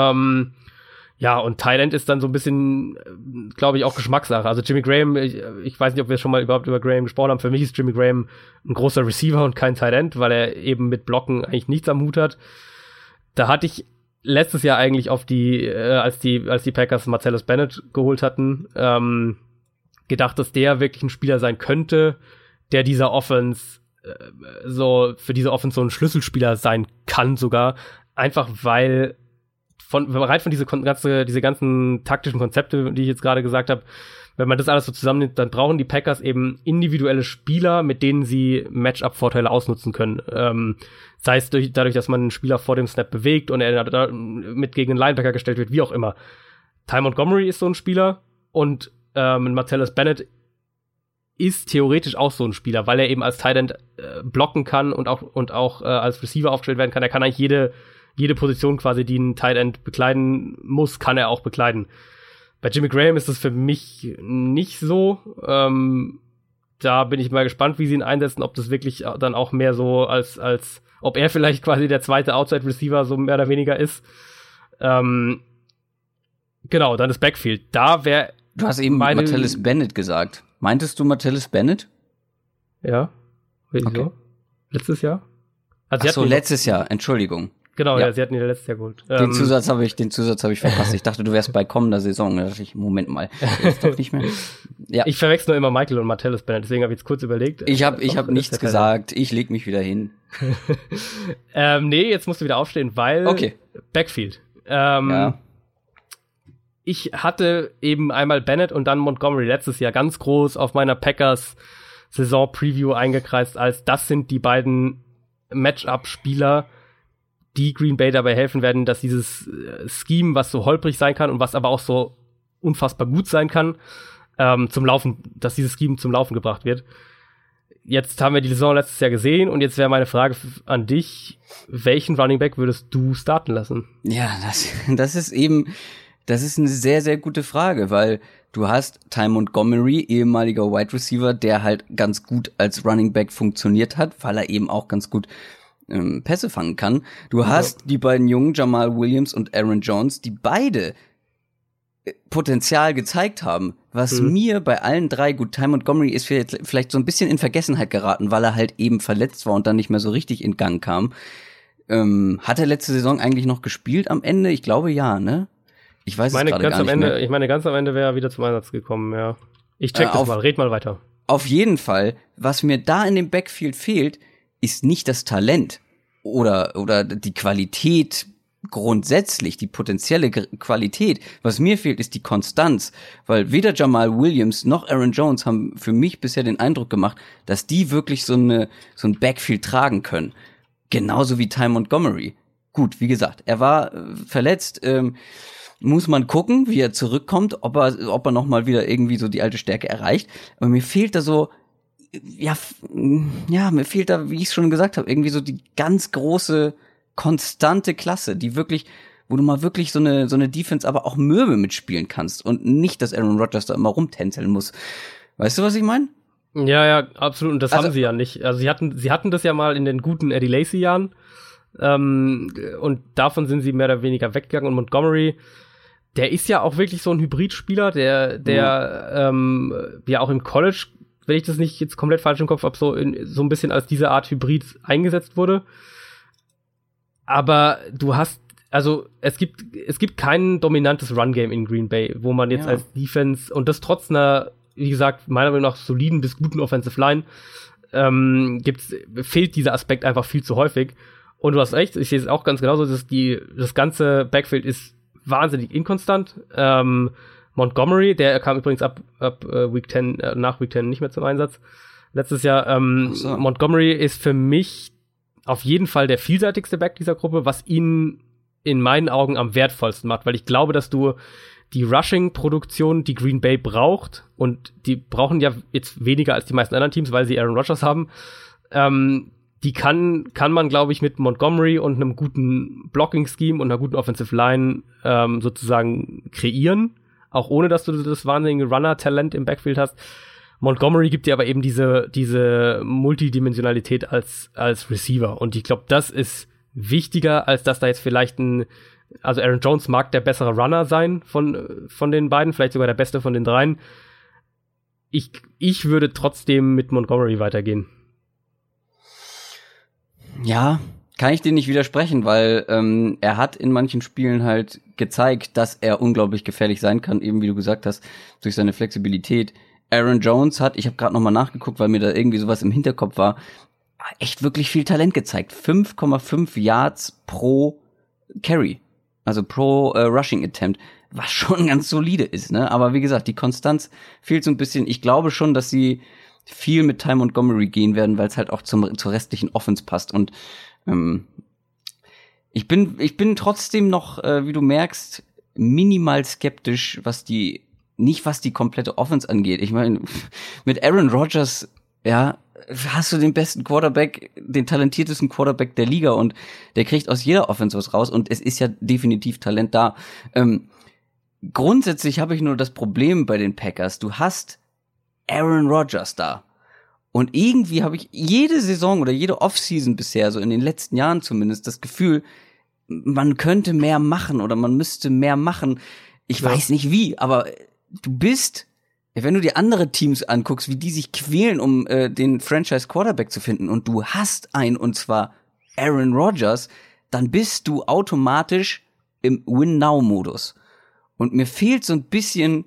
Ja, und Tight End ist dann so ein bisschen, glaube ich, auch Geschmackssache. Also Jimmy Graham, ich weiß nicht, ob wir schon mal überhaupt über Graham gesprochen haben. Für mich ist Jimmy Graham ein großer Receiver und kein Tight End, weil er eben mit Blocken eigentlich nichts am Hut hat. Da hatte ich letztes Jahr eigentlich auf als die Packers Martellus Bennett geholt hatten, gedacht, dass der wirklich ein Spieler sein könnte, der dieser Offense für diese Offense so ein Schlüsselspieler sein kann sogar. Einfach weil bereit von diese ganzen taktischen Konzepte, die ich jetzt gerade gesagt habe, wenn man das alles so zusammennimmt, dann brauchen die Packers eben individuelle Spieler, mit denen sie Matchup-Vorteile ausnutzen können. Sei es dadurch, dass man einen Spieler vor dem Snap bewegt und er mit gegen einen Linebacker gestellt wird, wie auch immer. Ty Montgomery ist so ein Spieler und Martellus Bennett ist theoretisch auch so ein Spieler, weil er eben als Tight End blocken kann und auch als Receiver aufgestellt werden kann. Er kann eigentlich jede Position quasi, die ein Tight End bekleiden muss, kann er auch bekleiden. Bei Jimmy Graham ist das für mich nicht so. Da bin ich mal gespannt, wie sie ihn einsetzen, ob das wirklich dann auch mehr so als ob er vielleicht quasi der zweite Outside Receiver so mehr oder weniger ist. Genau, dann das Backfield. Da wäre Du hast eben Martellus Bennett gesagt. Meintest du Martellus Bennett? Ja. Okay. Letztes Jahr? Also letztes Jahr, Entschuldigung. Genau, ja, sie hatten ihn letztes Jahr geholt. Den Zusatz habe ich verpasst. Ich dachte, du wärst bei kommender Saison. Da dachte ich, Moment mal, ist doch nicht mehr. Ja. Ich verwechsel nur immer Michael und Martellus Bennett, deswegen habe ich jetzt kurz überlegt. Ich hab nichts gesagt. Ich leg mich wieder hin. Nee, jetzt musst du wieder aufstehen, weil Backfield. Ja. Ich hatte eben einmal Bennett und dann Montgomery letztes Jahr ganz groß auf meiner Packers Saison-Preview eingekreist, als das sind die beiden Matchup-Spieler, die Green Bay dabei helfen werden, dass dieses Scheme, was so holprig sein kann und was aber auch so unfassbar gut sein kann, dass dieses Scheme zum Laufen gebracht wird. Jetzt haben wir die Saison letztes Jahr gesehen und jetzt wäre meine Frage an dich, welchen Running Back würdest du starten lassen? Ja, das ist eine sehr, sehr gute Frage, weil du hast Ty Montgomery, ehemaliger Wide Receiver, der halt ganz gut als Running Back funktioniert hat, weil er eben auch ganz gut Pässe fangen kann. Du hast die beiden Jungen, Jamal Williams und Aaron Jones, die beide Potenzial gezeigt haben, was mir bei allen drei, gut, Ty Montgomery ist vielleicht so ein bisschen in Vergessenheit geraten, weil er halt eben verletzt war und dann nicht mehr so richtig in Gang kam. Hat er letzte Saison eigentlich noch gespielt am Ende? Ich glaube ja, ne? Ich weiß es gerade gar nicht mehr. Ich meine, ganz am Ende wäre er wieder zum Einsatz gekommen, ja. Ich check das mal, red mal weiter. Auf jeden Fall, was mir da in dem Backfield fehlt, ist nicht das Talent oder die Qualität grundsätzlich die potenzielle Qualität. Was mir fehlt, ist die Konstanz, weil weder Jamal Williams noch Aaron Jones haben für mich bisher den Eindruck gemacht, dass die wirklich so ein Backfield tragen können. Genauso wie Ty Montgomery. Gut, wie gesagt, er war verletzt, muss man gucken, wie er zurückkommt, ob er noch mal wieder irgendwie so die alte Stärke erreicht. Aber mir fehlt da so, mir fehlt da, wie ich es schon gesagt habe, irgendwie so die ganz große konstante Klasse, die wirklich, wo du mal wirklich so eine Defense aber auch mürbe mitspielen kannst und nicht, dass Aaron Rodgers da immer rumtänzeln muss. Weißt du, was ich meine? Ja, absolut. Und das haben sie ja nicht. Also sie hatten das ja mal in den guten Eddie Lacy-Jahren. Und davon sind sie mehr oder weniger weggegangen. Und Montgomery, der ist ja auch wirklich so ein Hybridspieler, der ja auch im College, wenn ich das nicht jetzt komplett falsch im Kopf habe, so ein bisschen als diese Art Hybrid eingesetzt wurde. Aber es gibt kein dominantes Run-Game in Green Bay, wo man jetzt als Defense, und das trotz einer, wie gesagt, meiner Meinung nach soliden bis guten Offensive Line, fehlt dieser Aspekt einfach viel zu häufig. Und du hast recht, ich sehe es auch ganz genauso, das ganze Backfield ist wahnsinnig inkonstant. Montgomery, der kam übrigens ab Week 10, nach Week 10 nicht mehr zum Einsatz. Letztes Jahr, Montgomery ist für mich auf jeden Fall der vielseitigste Back dieser Gruppe, was ihn in meinen Augen am wertvollsten macht, weil ich glaube, dass du die Rushing-Produktion, die Green Bay braucht, und die brauchen ja jetzt weniger als die meisten anderen Teams, weil sie Aaron Rodgers haben, die kann man, glaube ich, mit Montgomery und einem guten Blocking-Scheme und einer guten Offensive Line sozusagen kreieren, auch ohne, dass du das wahnsinnige Runner-Talent im Backfield hast. Montgomery gibt dir aber eben diese Multidimensionalität als Receiver. Und ich glaube, das ist wichtiger, als dass da jetzt vielleicht also Aaron Jones mag der bessere Runner sein von den beiden, vielleicht sogar der beste von den dreien. Ich würde trotzdem mit Montgomery weitergehen. Ja, kann ich dir nicht widersprechen, weil er hat in manchen Spielen halt gezeigt, dass er unglaublich gefährlich sein kann, eben wie du gesagt hast, durch seine Flexibilität. Aaron Jones ich habe gerade nochmal nachgeguckt, weil mir da irgendwie sowas im Hinterkopf war, echt wirklich viel Talent gezeigt. 5,5 Yards pro Carry, also pro Rushing Attempt, was schon ganz solide ist, ne? Aber wie gesagt, die Konstanz fehlt so ein bisschen. Ich glaube schon, dass sie viel mit Ty Montgomery gehen werden, weil es halt auch zur restlichen Offense passt. Und ich bin trotzdem noch, wie du merkst, minimal skeptisch, was die komplette Offense angeht. Ich meine, mit Aaron Rodgers, hast du den besten Quarterback, den talentiertesten Quarterback der Liga, und der kriegt aus jeder Offense was raus, und es ist ja definitiv Talent da. Grundsätzlich habe ich nur das Problem bei den Packers, du hast Aaron Rodgers da. Und irgendwie habe ich jede Saison oder jede Offseason bisher, so in den letzten Jahren zumindest, das Gefühl, man könnte mehr machen oder man müsste mehr machen. Ich weiß nicht wie, aber wenn du dir andere Teams anguckst, wie die sich quälen, um den Franchise-Quarterback zu finden, und du hast einen, und zwar Aaron Rodgers, dann bist du automatisch im Win-Now-Modus. Und mir fehlt so ein bisschen,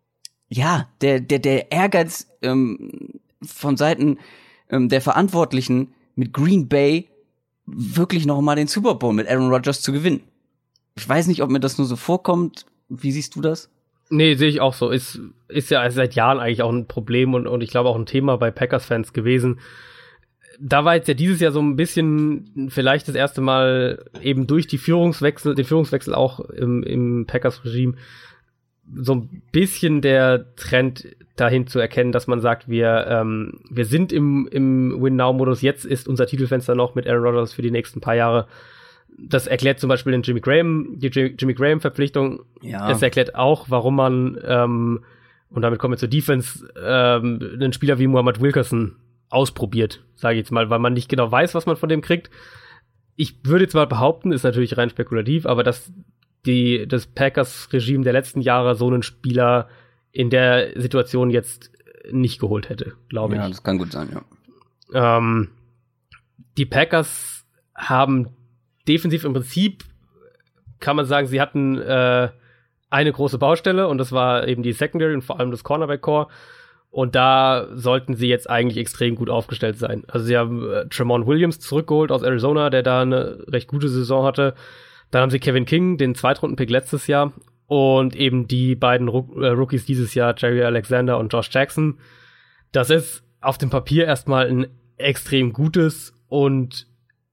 der Ehrgeiz von Seiten der Verantwortlichen, mit Green Bay wirklich noch mal den Super Bowl mit Aaron Rodgers zu gewinnen. Ich weiß nicht, ob mir das nur so vorkommt. Wie siehst du das? Nee, sehe ich auch so. Ist ja seit Jahren eigentlich auch ein Problem und ich glaube auch ein Thema bei Packers-Fans gewesen. Da war jetzt ja dieses Jahr so ein bisschen vielleicht das erste Mal eben durch den Führungswechsel auch im Packers-Regime so ein bisschen der Trend dahin zu erkennen, dass man sagt, wir sind im Win-Now-Modus, jetzt ist unser Titelfenster noch mit Aaron Rodgers für die nächsten paar Jahre. Das erklärt zum Beispiel die Jimmy Graham-Verpflichtung. Ja. Das erklärt auch, warum man, und damit kommen wir zur Defense, einen Spieler wie Muhammad Wilkerson ausprobiert, sage ich jetzt mal, weil man nicht genau weiß, was man von dem kriegt. Ich würde jetzt mal behaupten, ist natürlich rein spekulativ, aber dass das Packers-Regime der letzten Jahre so einen Spieler in der Situation jetzt nicht geholt hätte, glaube ich. Ja, das kann gut sein, ja. Die Packers haben defensiv im Prinzip, kann man sagen, sie hatten eine große Baustelle, und das war eben die Secondary und vor allem das Cornerback-Core. Und da sollten sie jetzt eigentlich extrem gut aufgestellt sein. Also sie haben Tramon Williams zurückgeholt aus Arizona, der da eine recht gute Saison hatte. Dann haben sie Kevin King, den Zweitrunden-Pick letztes Jahr, und eben die beiden Rookies dieses Jahr, Jerry Alexander und Josh Jackson. Das ist auf dem Papier erstmal ein extrem gutes und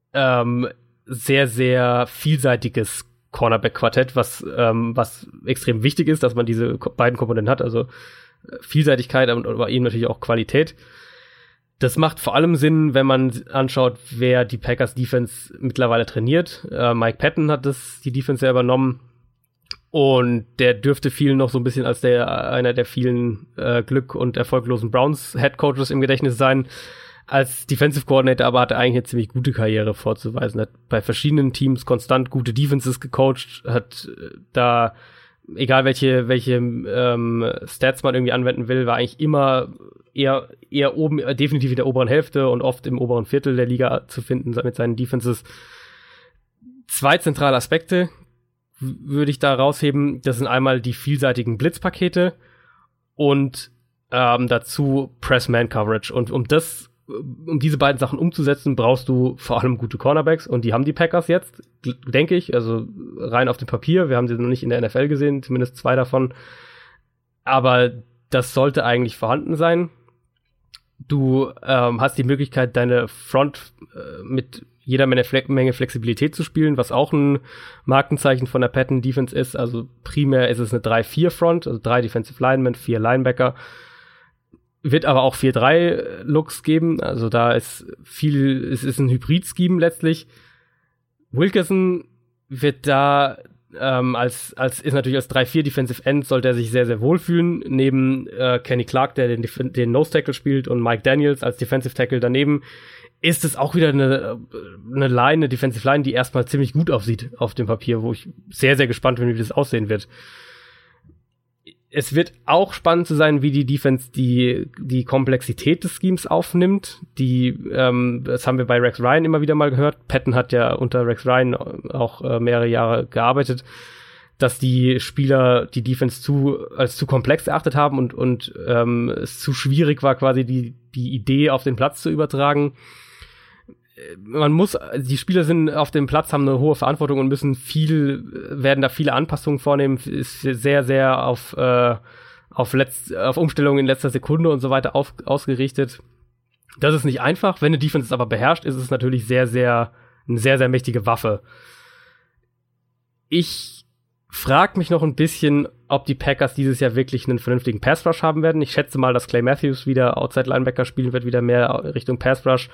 sehr, sehr vielseitiges Cornerback-Quartett, was extrem wichtig ist, dass man diese beiden Komponenten hat, also Vielseitigkeit und aber eben natürlich auch Qualität. Das macht vor allem Sinn, wenn man anschaut, wer die Packers Defense mittlerweile trainiert. Mike Patton hat die Defense ja übernommen und der dürfte vielen noch so ein bisschen als einer der vielen Glück- und erfolglosen Browns Headcoaches im Gedächtnis sein. Als Defensive Coordinator aber hat er eigentlich eine ziemlich gute Karriere vorzuweisen. Hat bei verschiedenen Teams konstant gute Defenses gecoacht, hat da, egal welche Stats man irgendwie anwenden will, war eigentlich immer eher oben, definitiv in der oberen Hälfte und oft im oberen Viertel der Liga zu finden mit seinen Defenses. 2 zentrale Aspekte würde ich da rausheben. Das sind einmal die vielseitigen Blitzpakete und dazu Press-Man-Coverage. Und um diese beiden Sachen umzusetzen, brauchst du vor allem gute Cornerbacks und die haben die Packers jetzt, denke ich, also rein auf dem Papier. Wir haben sie noch nicht in der NFL gesehen, zumindest 2 davon. Aber das sollte eigentlich vorhanden sein. Du hast die Möglichkeit, deine Front mit jeder Menge Flexibilität zu spielen, was auch ein Markenzeichen von der Patton Defense ist. Also primär ist es eine 3-4-Front, also 3 Defensive Linemen, 4 Linebacker. Wird aber auch 4-3-Looks geben, also da ist es ist ein Hybrid-Scheme letztlich. Wilkerson wird da ist natürlich als 3-4 Defensive End, sollte er sich sehr, sehr wohlfühlen, neben Kenny Clark, der den Nose-Tackle spielt, und Mike Daniels als Defensive Tackle daneben. Ist es auch wieder eine Defensive Line, die erstmal ziemlich gut aussieht auf dem Papier, wo ich sehr, sehr gespannt bin, wie das aussehen wird. Es wird auch spannend zu sein, wie die Defense die Komplexität des Schemes aufnimmt. Das haben wir bei Rex Ryan immer wieder mal gehört. Patton hat ja unter Rex Ryan auch mehrere Jahre gearbeitet, dass die Spieler die Defense als zu komplex erachtet haben und es zu schwierig war, quasi die Idee auf den Platz zu übertragen. Die Spieler sind auf dem Platz, haben eine hohe Verantwortung und werden da viele Anpassungen vornehmen, ist sehr, sehr auf Umstellungen in letzter Sekunde und so weiter ausgerichtet. Das ist nicht einfach. Wenn eine Defense es aber beherrscht, ist es natürlich eine sehr, sehr mächtige Waffe. Ich frage mich noch ein bisschen, ob die Packers dieses Jahr wirklich einen vernünftigen Pass-Rush haben werden. Ich schätze mal, dass Clay Matthews wieder Outside-Linebacker spielen wird, wieder mehr Richtung Pass-Rush.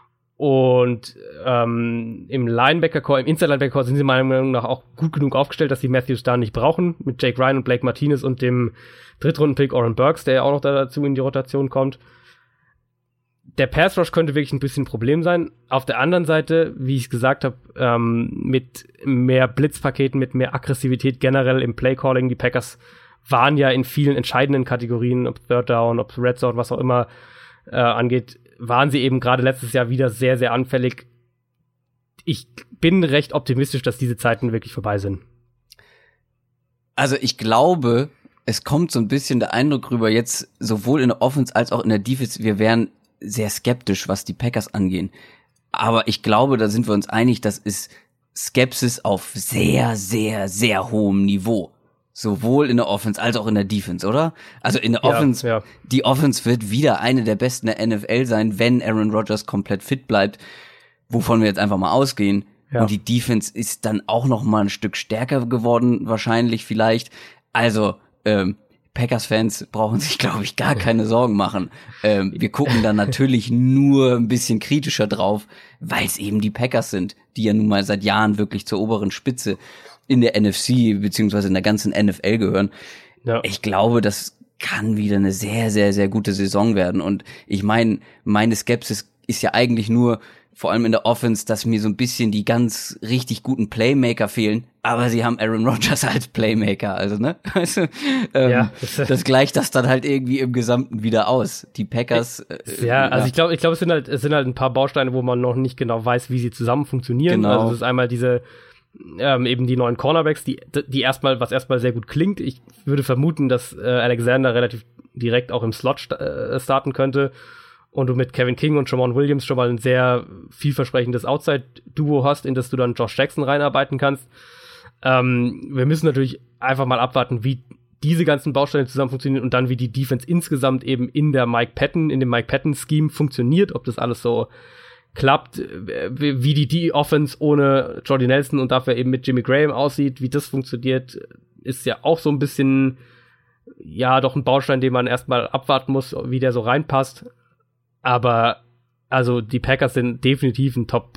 Und im Linebacker-Core, im Inside-Linebacker-Core sind sie meiner Meinung nach auch gut genug aufgestellt, dass sie Matthews da nicht brauchen, mit Jake Ryan und Blake Martinez und dem Drittrunden-Pick Oren Burks, der ja auch noch dazu in die Rotation kommt. Der Pass-Rush könnte wirklich ein bisschen ein Problem sein. Auf der anderen Seite, wie ich es gesagt habe, mit mehr Blitzpaketen, mit mehr Aggressivität generell im Play-Calling, die Packers waren ja in vielen entscheidenden Kategorien, ob Third Down, ob Red Zone, was auch immer angeht, waren sie eben gerade letztes Jahr wieder sehr, sehr anfällig. Ich bin recht optimistisch, dass diese Zeiten wirklich vorbei sind. Also ich glaube, es kommt so ein bisschen der Eindruck rüber, jetzt sowohl in der Offense als auch in der Defense, wir wären sehr skeptisch, was die Packers angehen. Aber ich glaube, da sind wir uns einig, das ist Skepsis auf sehr, sehr, sehr hohem Niveau. Sowohl in der Offense als auch in der Defense, oder? Also in der Offense, ja. Die Offense wird wieder eine der besten der NFL sein, wenn Aaron Rodgers komplett fit bleibt, wovon wir jetzt einfach mal ausgehen. Ja. Und die Defense ist dann auch noch mal ein Stück stärker geworden, wahrscheinlich vielleicht. Also Packers-Fans brauchen sich, glaube ich, gar keine Sorgen machen. Wir gucken dann natürlich nur ein bisschen kritischer drauf, weil es eben die Packers sind, die ja nun mal seit Jahren wirklich zur oberen Spitze in der NFC beziehungsweise in der ganzen NFL gehören. Ja. Ich glaube, das kann wieder eine sehr, sehr, sehr gute Saison werden. Und ich meine, meine Skepsis ist ja eigentlich nur, vor allem in der Offense, dass mir so ein bisschen die ganz richtig guten Playmaker fehlen. Aber sie haben Aaron Rodgers als Playmaker, also ne? Also, das gleicht das dann halt irgendwie im Gesamten wieder aus. Die Packers. Also ich glaube, es sind halt ein paar Bausteine, wo man noch nicht genau weiß, wie sie zusammen funktionieren. Genau. Also es ist einmal eben die neuen Cornerbacks, die erstmal sehr gut klingt. Ich würde vermuten, dass Alexander relativ direkt auch im Slot starten könnte. und du mit Kevin King und Jamal Williams schon mal ein sehr vielversprechendes Outside-Duo hast, in das du dann Josh Jackson reinarbeiten kannst. Wir müssen natürlich einfach mal abwarten, wie diese ganzen Bausteine zusammen funktionieren und dann wie die Defense insgesamt eben in dem Mike Patton-Scheme funktioniert, ob das alles so klappt, wie die Offense ohne Jordy Nelson und dafür eben mit Jimmy Graham aussieht, wie das funktioniert, ist ja auch so ein bisschen, ja, doch ein Baustein, den man erstmal abwarten muss, wie der so reinpasst. Aber, also, die Packers sind definitiv ein Top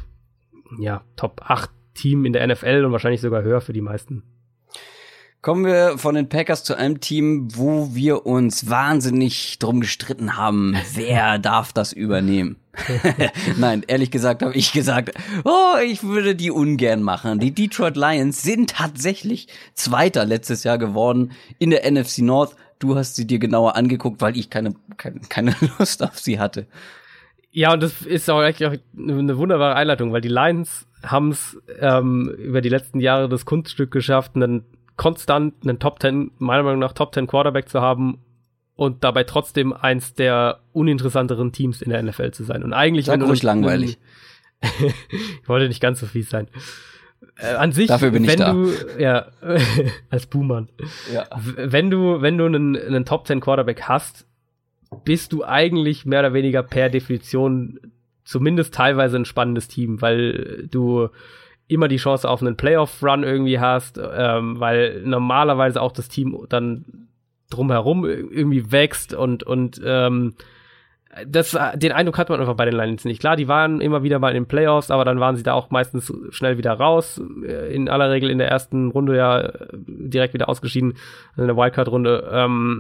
8 Team in der NFL und wahrscheinlich sogar höher für die meisten. Kommen wir von den Packers zu einem Team, wo wir uns wahnsinnig drum gestritten haben, wer darf das übernehmen? Nein, ehrlich gesagt habe ich gesagt, ich würde die ungern machen. Die Detroit Lions sind tatsächlich Zweiter letztes Jahr geworden in der NFC North. Du hast sie dir genauer angeguckt, weil ich keine Lust auf sie hatte. Ja, und das ist auch echt eine wunderbare Einleitung, weil die Lions haben es über die letzten Jahre das Kunststück geschafft, einen Top 10, meiner Meinung nach Top 10 Quarterback zu haben und dabei trotzdem eins der uninteressanteren Teams in der NFL zu sein. Und eigentlich, sag ruhig langweilig. Ich wollte nicht ganz so fies sein. An sich, dafür bin ich da. Ja, als Buhmann. Ja. Wenn du einen Top 10 Quarterback hast, bist du eigentlich mehr oder weniger per Definition zumindest teilweise ein spannendes Team, weil du immer die Chance auf einen Playoff-Run irgendwie hast, weil normalerweise auch das Team dann drumherum irgendwie wächst und den Eindruck hat man einfach bei den Lions nicht. Klar, die waren immer wieder mal in den Playoffs, aber dann waren sie da auch meistens schnell wieder raus. In aller Regel in der ersten Runde ja direkt wieder ausgeschieden, in der Wildcard-Runde.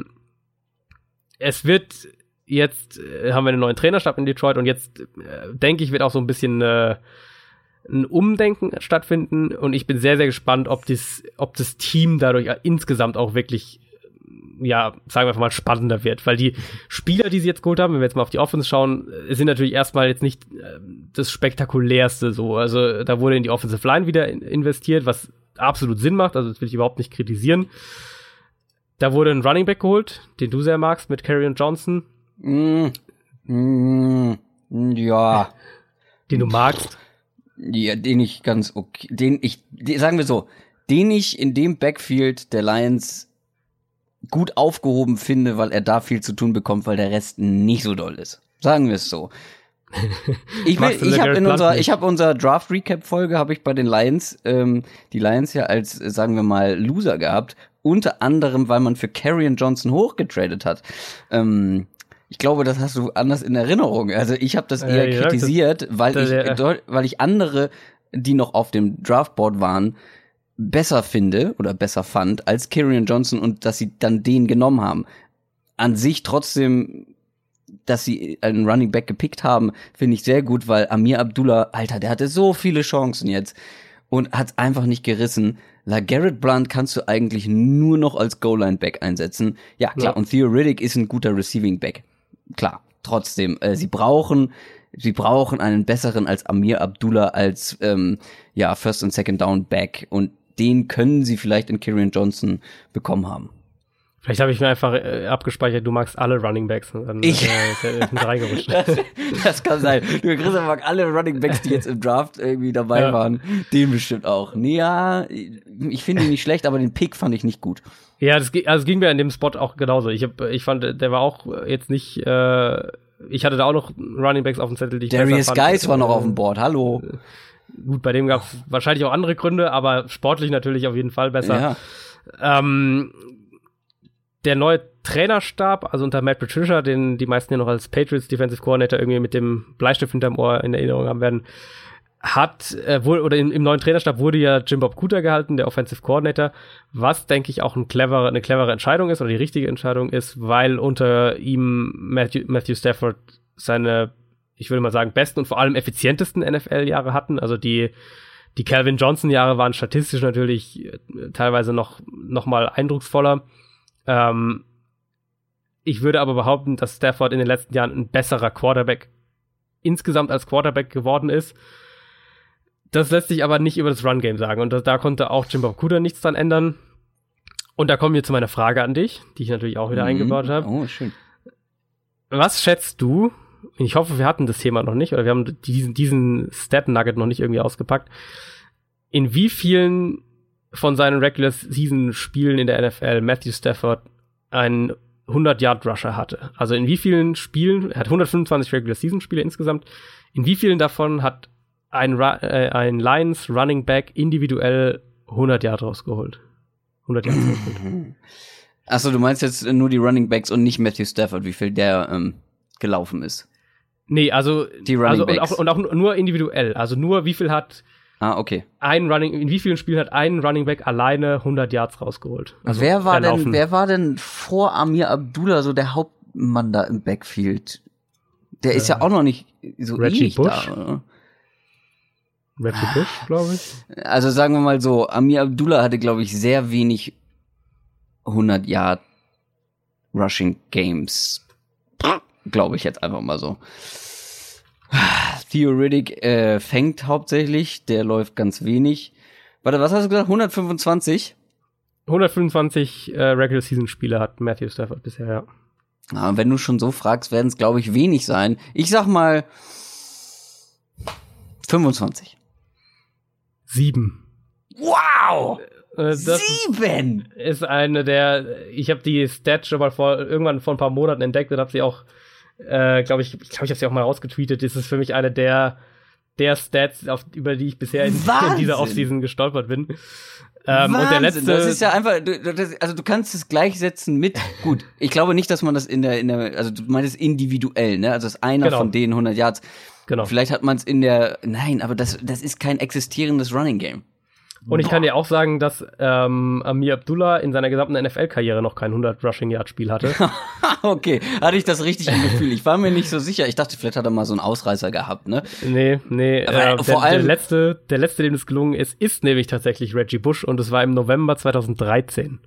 Es wird jetzt, haben wir einen neuen Trainerstab in Detroit und jetzt, denke ich, wird auch so ein bisschen ein Umdenken stattfinden und ich bin sehr, sehr gespannt, ob das Team dadurch insgesamt auch wirklich, ja, sagen wir einfach mal, spannender wird, weil die Spieler, die sie jetzt geholt haben, wenn wir jetzt mal auf die Offense schauen, sind natürlich erstmal jetzt nicht das Spektakulärste so, also da wurde in die Offensive Line wieder investiert, was absolut Sinn macht, also das will ich überhaupt nicht kritisieren. Da wurde ein Running Back geholt, den du sehr magst, mit Kerryon Johnson. Ja. Den du magst. Ja, den ich ganz okay, sagen wir so, den ich in dem Backfield der Lions gut aufgehoben finde, weil er da viel zu tun bekommt, weil der Rest nicht so doll ist. Sagen wir es so. Ich habe unser Draft Recap Folge habe ich bei den Lions, die Lions ja als, sagen wir mal, Loser gehabt, unter anderem, weil man für Kerryon Johnson hochgetradet hat. Ich glaube, das hast du anders in Erinnerung. Also ich habe das eher kritisiert, weil ich andere, die noch auf dem Draftboard waren, besser finde oder besser fand als Kerryon Johnson und dass sie dann den genommen haben. An sich trotzdem, dass sie einen Running Back gepickt haben, finde ich sehr gut, weil Amir Abdullah, Alter, der hatte so viele Chancen jetzt und hat einfach nicht gerissen. LeGarrette Blount kannst du eigentlich nur noch als Goal-Line-Back einsetzen. Ja, klar, ja. Und Theo Riddick ist ein guter Receiving-Back. Klar, trotzdem, sie brauchen einen besseren als Amir Abdullah als First- und Second-Down-Back und den können sie vielleicht in Kerryon Johnson bekommen haben. Vielleicht habe ich mir einfach abgespeichert, du magst alle Running Backs. Und dann ist mit reingerutscht. Das kann sein. Du, Christoph mag alle Running Backs, die jetzt im Draft irgendwie dabei waren. Den bestimmt auch. Nee, ja, ich finde ihn nicht schlecht, aber den Pick fand ich nicht gut. Ja, es ging mir an dem Spot auch genauso. Ich fand, der war auch jetzt nicht, ich hatte da auch noch Running Backs auf dem Zettel, die ich Darius Guice war noch auf dem Board, hallo. Gut, bei dem gab es wahrscheinlich auch andere Gründe, aber sportlich natürlich auf jeden Fall besser. Ja. Der neue Trainerstab, also unter Matt Patricia, den die meisten ja noch als Patriots Defensive Coordinator irgendwie mit dem Bleistift hinterm Ohr in Erinnerung haben werden, im neuen Trainerstab wurde ja Jim Bob Cooter gehalten, der Offensive Coordinator, was, denke ich, auch eine clevere Entscheidung ist oder die richtige Entscheidung ist, weil unter ihm Matthew Stafford seine, ich würde mal sagen, besten und vor allem effizientesten NFL-Jahre hatten. Also die Calvin Johnson-Jahre waren statistisch natürlich teilweise noch mal eindrucksvoller. Ich würde aber behaupten, dass Stafford in den letzten Jahren ein besserer Quarterback insgesamt als Quarterback geworden ist. Das lässt sich aber nicht über das Run-Game sagen. Und da konnte auch Jim Bob Cooter nichts dran ändern. Und da kommen wir zu meiner Frage an dich, die ich natürlich auch wieder eingebaut habe. Oh, schön. Was schätzt du, ich hoffe, wir hatten das Thema noch nicht, oder wir haben diesen Stat-Nugget noch nicht irgendwie ausgepackt. In wie vielen von seinen Regular-Season-Spielen in der NFL Matthew Stafford einen 100-Yard-Rusher hatte? Also in wie vielen Spielen, er hat 125 Regular-Season-Spiele insgesamt, in wie vielen davon hat ein Lions Running Back individuell 100 Yard rausgeholt? 100 Yards rausgeholt. Achso, du meinst jetzt nur die Running Backs und nicht Matthew Stafford, wie viel der gelaufen ist? Nee, also die Running Backs. Und auch nur individuell. Also nur, wie viel hat okay. in wie vielen Spielen hat ein Running Back alleine 100 Yards rausgeholt? Also wer war denn vor Amir Abdullah so der Hauptmann da im Backfield? Der ist ja auch noch nicht so Reggie ewig Bush? da, oder? Reggie Bush, glaube ich. Also sagen wir mal so, Amir Abdullah hatte, glaube ich, sehr wenig 100 Yard Rushing Games. Glaube ich jetzt einfach mal so. Theo Riddick fängt hauptsächlich, der läuft ganz wenig. Warte, was hast du gesagt? 125? 125 Regular-Season-Spiele hat Matthew Stafford bisher, ja. Na, wenn du schon so fragst, werden es, glaube ich, wenig sein. Ich sag mal 25. 7. Wow! Das 7! Ist eine der, ich habe die Stat schon mal irgendwann vor ein paar Monaten entdeckt und habe sie auch, glaube ich habe sie auch mal rausgetweetet. Das ist für mich eine der Stats, über die ich bisher in dieser Offseason gestolpert bin. Und der letzte, das ist ja einfach, du kannst es gleichsetzen mit, gut, ich glaube nicht, dass man das also du meinst individuell, ne, also das ist einer von denen 100 Yards. Genau. Vielleicht hat man es nein, aber das ist kein existierendes Running Game. Und ich kann dir auch sagen, dass Amir Abdullah in seiner gesamten NFL-Karriere noch kein 100-Rushing-Yard-Spiel hatte. Okay, hatte ich das richtig im Gefühl. Ich war mir nicht so sicher. Ich dachte, vielleicht hat er mal so einen Ausreißer gehabt, ne? Nee. Aber vor allem der letzte, dem es gelungen ist nämlich tatsächlich Reggie Bush und es war im November 2013.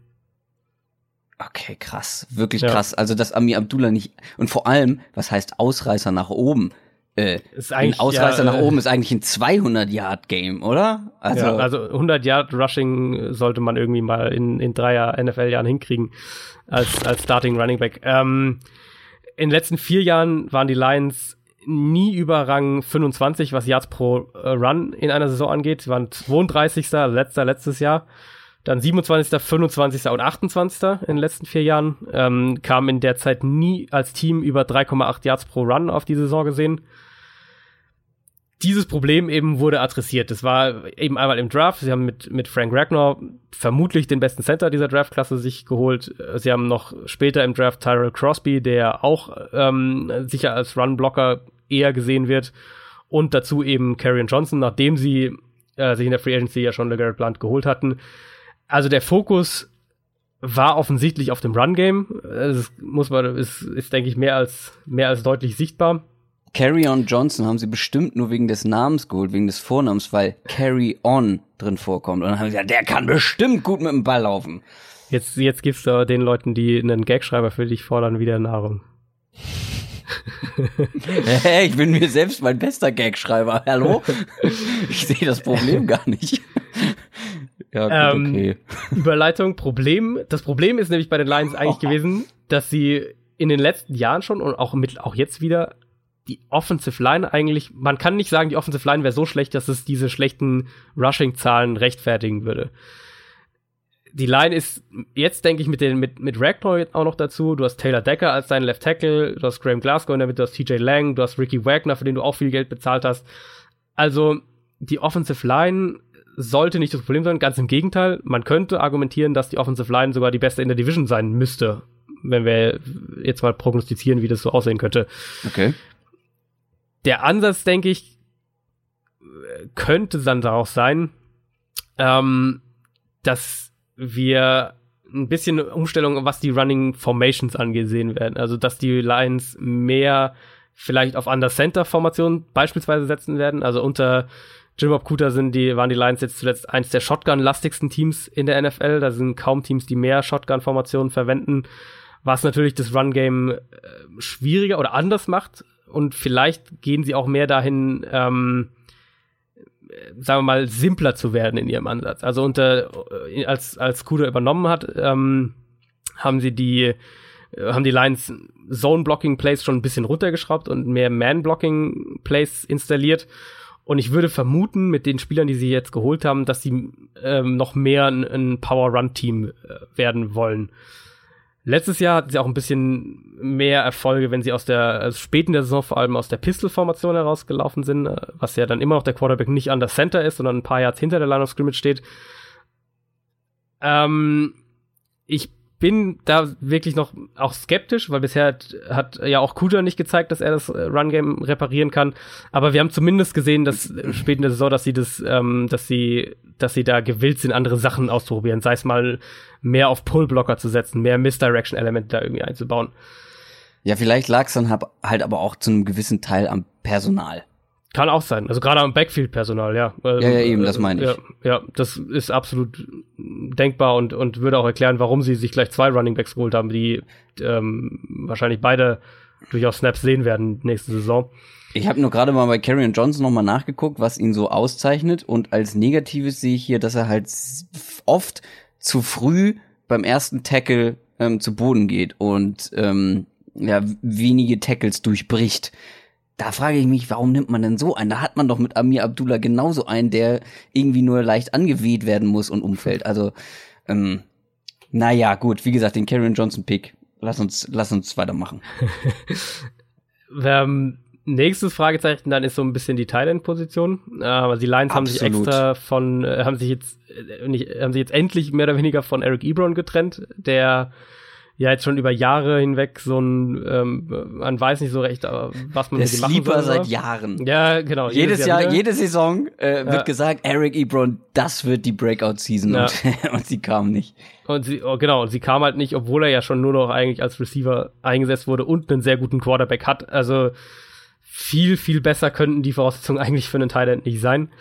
Okay, krass. Wirklich krass. Also, dass Amir Abdullah nicht, und vor allem, was heißt Ausreißer nach oben? Ein Ausreißer nach oben ist eigentlich ein 200-Yard-Game, oder? Also 100 Yard Rushing sollte man irgendwie mal in 3 NFL-Jahren hinkriegen als Starting Running Back. In den letzten 4 Jahren waren die Lions nie über Rang 25, was Yards pro Run in einer Saison angeht. Sie waren 32. letztes Jahr. Dann 27., 25. und 28. in den letzten 4 Jahren. Kamen in der Zeit nie als Team über 3,8 Yards pro Run auf die Saison gesehen. Dieses Problem eben wurde adressiert. Das war eben einmal im Draft. Sie haben mit Frank Ragnow vermutlich den besten Center dieser Draftklasse sich geholt. Sie haben noch später im Draft Tyrell Crosby, der auch sicher als Run-Blocker eher gesehen wird. Und dazu eben Kerryon Johnson, nachdem sie sich in der Free Agency ja schon LeGarrette Blount geholt hatten. Also der Fokus war offensichtlich auf dem Run-Game. Das ist denke ich, mehr als deutlich sichtbar. Kerryon Johnson haben sie bestimmt nur wegen des Namens geholt, wegen des Vornamens, weil Carry On drin vorkommt. Und dann haben sie gesagt, der kann bestimmt gut mit dem Ball laufen. Jetzt gibst du den Leuten, die einen Gagschreiber für dich fordern, wieder Nahrung. Hey, ich bin mir selbst mein bester Gagschreiber. Hallo? Ich sehe das Problem gar nicht. Ja, gut, okay. Überleitung, Problem. Das Problem ist nämlich bei den Lions eigentlich gewesen, dass sie in den letzten Jahren schon und auch jetzt wieder die Offensive Line eigentlich, man kann nicht sagen, die Offensive Line wäre so schlecht, dass es diese schlechten Rushing-Zahlen rechtfertigen würde. Die Line ist jetzt, denke ich, mit Ragnow auch noch dazu. Du hast Taylor Decker als deinen Left Tackle, du hast Graham Glasgow in der Mitte, du hast TJ Lang, du hast Ricky Wagner, für den du auch viel Geld bezahlt hast. Also, die Offensive Line sollte nicht das Problem sein, ganz im Gegenteil. Man könnte argumentieren, dass die Offensive Line sogar die beste in der Division sein müsste, wenn wir jetzt mal prognostizieren, wie das so aussehen könnte. Okay. Der Ansatz, denke ich, könnte dann daraus sein, dass wir ein bisschen Umstellung, was die Running Formations angesehen werden. Also, dass die Lions mehr vielleicht auf Under-Center-Formationen beispielsweise setzen werden. Also unter Jim Bob Cooter waren die Lions jetzt zuletzt eins der Shotgun-lastigsten Teams in der NFL. Da sind kaum Teams, die mehr Shotgun-Formationen verwenden, was natürlich das Run-Game schwieriger oder anders macht. Und vielleicht gehen sie auch mehr dahin, sagen wir mal, simpler zu werden in ihrem Ansatz. Also als Cooter übernommen hat, haben sie die haben die Lions Zone-Blocking-Plays schon ein bisschen runtergeschraubt und mehr Man-Blocking-Plays installiert. Und ich würde vermuten, mit den Spielern, die sie jetzt geholt haben, dass sie noch mehr ein Power-Run-Team werden wollen. Letztes Jahr hatten sie auch ein bisschen mehr Erfolge, wenn sie spät in der Saison vor allem aus der Pistol-Formation herausgelaufen sind, was ja dann immer noch der Quarterback nicht an der Center ist, sondern ein paar Yards hinter der Line of Scrimmage steht. Ich bin da wirklich noch auch skeptisch, weil bisher hat ja auch Kuja nicht gezeigt, dass er das Run-Game reparieren kann. Aber wir haben zumindest gesehen, dass spät in der Saison, dass sie da gewillt sind, andere Sachen auszuprobieren. Sei es mal mehr auf Pull-Blocker zu setzen, mehr Misdirection-Elemente da irgendwie einzubauen. Ja, vielleicht lag es dann halt aber auch zu einem gewissen Teil am Personal. Kann auch sein. Also gerade am Backfield-Personal, ja. Ja, eben, das meine ich. Ja, das ist absolut denkbar und würde auch erklären, warum sie sich gleich 2 Runningbacks geholt haben, die wahrscheinlich beide durchaus Snaps sehen werden nächste Saison. Ich habe nur gerade mal bei Kerryon Johnson nochmal nachgeguckt, was ihn so auszeichnet. Und als Negatives sehe ich hier, dass er halt oft zu früh beim ersten Tackle zu Boden geht und wenige Tackles durchbricht. Da frage ich mich, warum nimmt man denn so einen? Da hat man doch mit Amir Abdullah genauso einen, der irgendwie nur leicht angeweht werden muss und umfällt. Also, naja, gut, wie gesagt, den Kerryon Johnson-Pick. Lass uns weitermachen. Nächstes Fragezeichen dann ist so ein bisschen die Tight End Position. Aber die Lions haben sich extra haben sich jetzt endlich mehr oder weniger von Eric Ebron getrennt, der ja jetzt schon über Jahre hinweg so man weiß nicht so recht, was man mit ihm machen soll. Der Sleeper seit Jahren. Ja, genau. Jede Saison wird gesagt, Eric Ebron, das wird die Breakout-Season und sie kam nicht. Und sie kam halt nicht, obwohl er ja schon nur noch eigentlich als Receiver eingesetzt wurde und einen sehr guten Quarterback hat. Also viel, viel besser könnten die Voraussetzungen eigentlich für einen Tight End nicht sein.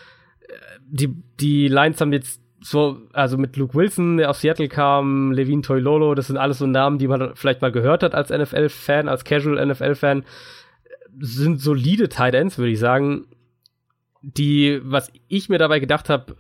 Die Lions haben jetzt also mit Luke Wilson, der aus Seattle kam, Levine Toilolo, das sind alles so Namen, die man vielleicht mal gehört hat als NFL-Fan, als Casual-NFL-Fan, sind solide Tight Ends, würde ich sagen. Was ich mir dabei gedacht habe,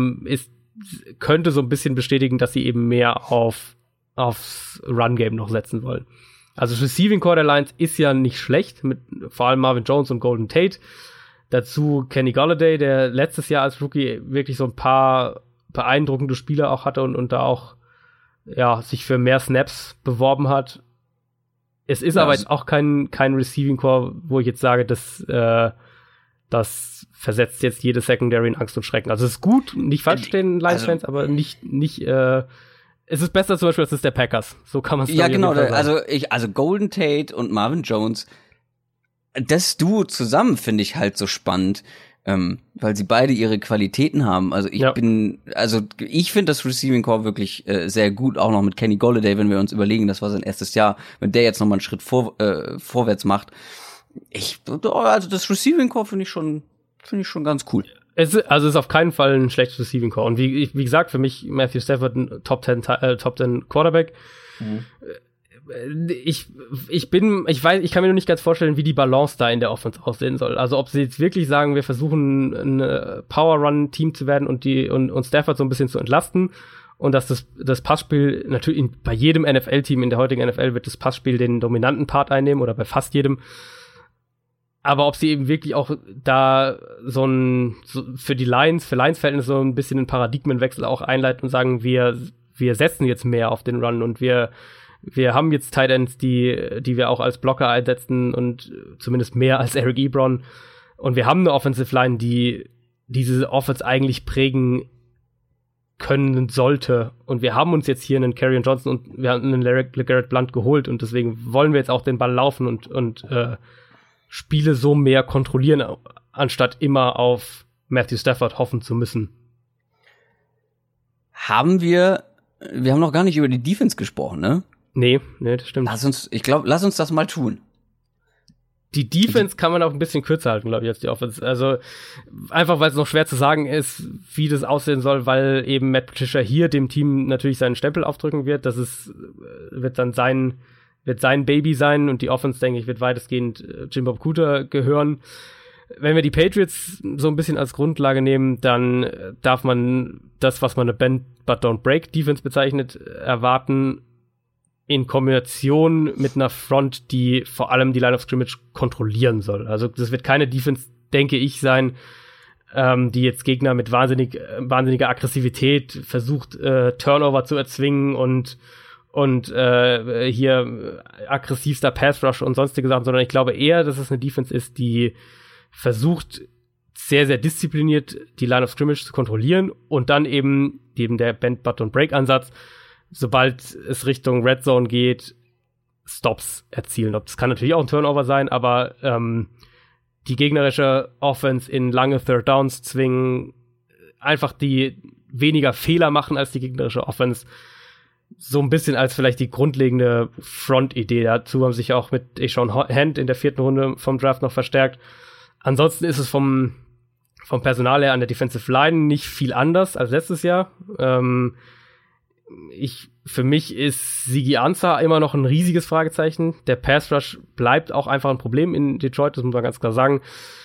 könnte so ein bisschen bestätigen, dass sie eben mehr aufs Run-Game noch setzen wollen. Also das Receiving Core der Lions ist ja nicht schlecht, mit vor allem Marvin Jones und Golden Tate. Dazu Kenny Golladay, der letztes Jahr als Rookie wirklich so ein paar beeindruckende Spieler auch hatte und da auch sich für mehr Snaps beworben hat. Es ist aber jetzt auch kein Receiving Core, wo ich jetzt sage, das versetzt jetzt jede Secondary in Angst und Schrecken. Also es ist gut, nicht falsch stehen Lions-Fans, aber nicht es ist besser zum Beispiel als das der Packers. So kann man es ja, genau. Also Golden Tate und Marvin Jones, das Duo zusammen finde ich halt so spannend, weil sie beide ihre Qualitäten haben. Also ich finde das Receiving Core wirklich sehr gut, auch noch mit Kenny Golladay, wenn wir uns überlegen, das war sein erstes Jahr, wenn der jetzt noch mal einen Schritt vorwärts macht. Also das Receiving Core finde ich schon ganz cool. Es ist auf keinen Fall ein schlechtes Receiving Core. Und wie gesagt, für mich Matthew Stafford ein Top 10 Quarterback. Mhm. Ich kann mir nur nicht ganz vorstellen, wie die Balance da in der Offense aussehen soll. Also ob sie jetzt wirklich sagen, wir versuchen ein Power-Run-Team zu werden und Stafford so ein bisschen zu entlasten und dass das Passspiel natürlich bei jedem NFL-Team in der heutigen NFL wird das Passspiel den dominanten Part einnehmen oder bei fast jedem. Aber ob sie eben wirklich auch da für Lions-Verhältnisse so ein bisschen einen Paradigmenwechsel auch einleiten und sagen, wir setzen jetzt mehr auf den Run und wir haben jetzt Tight Ends, die wir auch als Blocker einsetzen und zumindest mehr als Eric Ebron. Und wir haben eine Offensive Line, die diese Offense eigentlich prägen können sollte. Und wir haben uns jetzt hier einen Kerryon Johnson und wir haben einen LeGarrette Blount geholt und deswegen wollen wir jetzt auch den Ball laufen und Spiele so mehr kontrollieren, anstatt immer auf Matthew Stafford hoffen zu müssen. Wir haben noch gar nicht über die Defense gesprochen, ne? Nee, das stimmt. Lass uns das mal tun. Die Defense kann man auch ein bisschen kürzer halten, glaube ich, als die Offense. Also einfach, weil es noch schwer zu sagen ist, wie das aussehen soll, weil eben Matt Patricia hier dem Team natürlich seinen Stempel aufdrücken wird. Wird sein Baby sein und die Offense, denke ich, wird weitestgehend Jim Bob Cooter gehören. Wenn wir die Patriots so ein bisschen als Grundlage nehmen, dann darf man das, was man eine Bend but don't break Defense bezeichnet, erwarten. in Kombination mit einer Front, die vor allem die Line of Scrimmage kontrollieren soll. Also das wird keine Defense, denke ich, sein, die jetzt Gegner mit wahnsinniger Aggressivität versucht, Turnover zu erzwingen und hier aggressivster Pass Rush und sonstige Sachen, sondern ich glaube eher, dass es eine Defense ist, die versucht, sehr, sehr diszipliniert die Line of Scrimmage zu kontrollieren und dann eben der Bend, Butt und Break-Ansatz, sobald es Richtung Red Zone geht, Stops erzielen. Das kann natürlich auch ein Turnover sein, aber die gegnerische Offense in lange Third Downs zwingen, einfach die weniger Fehler machen als die gegnerische Offense, so ein bisschen als vielleicht die grundlegende Front-Idee. Dazu haben sich auch mit A'Shaun Hand in der 4. Runde vom Draft noch verstärkt. Ansonsten ist es vom Personal her an der Defensive Line nicht viel anders als letztes Jahr. Für mich ist Sigi Ansah immer noch ein riesiges Fragezeichen. Der Pass Rush bleibt auch einfach ein Problem in Detroit, das muss man ganz klar sagen.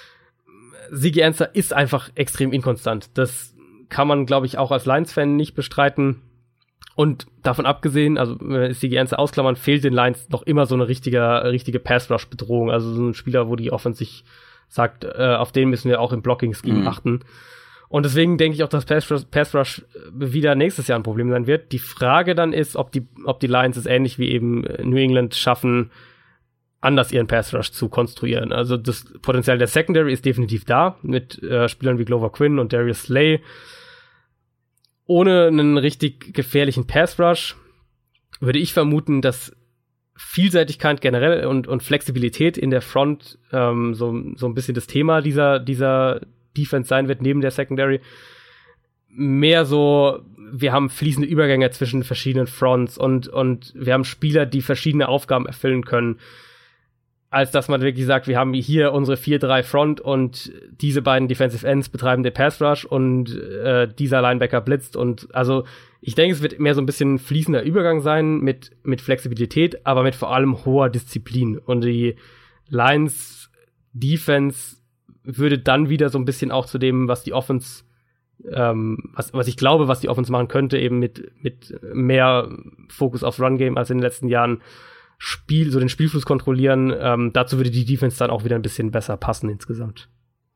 Sigi Ansah ist einfach extrem inkonstant. Das kann man, glaube ich, auch als Lions-Fan nicht bestreiten. Und davon abgesehen, also Sigi Ansah ausklammern, fehlt den Lions noch immer so eine richtige Pass Rush Bedrohung. Also so ein Spieler, wo die Offense sich sagt, auf den müssen wir auch im Blocking-Scheme achten. Und deswegen denke ich auch, dass Pass Rush wieder nächstes Jahr ein Problem sein wird. Die Frage dann ist, ob die Lions es ähnlich wie eben New England schaffen, anders ihren Pass Rush zu konstruieren. Also das Potenzial der Secondary ist definitiv da, mit Spielern wie Glover Quinn und Darius Slay. Ohne einen richtig gefährlichen Pass Rush würde ich vermuten, dass Vielseitigkeit generell und Flexibilität in der Front so ein bisschen das Thema dieser Defense sein wird, neben der Secondary. Mehr so, wir haben fließende Übergänge zwischen verschiedenen Fronts und wir haben Spieler, die verschiedene Aufgaben erfüllen können, als dass man wirklich sagt, wir haben hier unsere 4-3 Front und diese beiden Defensive Ends betreiben den Pass Rush und dieser Linebacker blitzt. Und also ich denke, es wird mehr so ein bisschen fließender Übergang sein mit Flexibilität, aber mit vor allem hoher Disziplin. Und die Lions Defense würde dann wieder so ein bisschen auch zu dem, was die Offense, was ich glaube, was die Offense machen könnte, eben mit mehr Fokus aufs Run-Game als in den letzten Jahren, den Spielfluss kontrollieren. Dazu würde die Defense dann auch wieder ein bisschen besser passen insgesamt.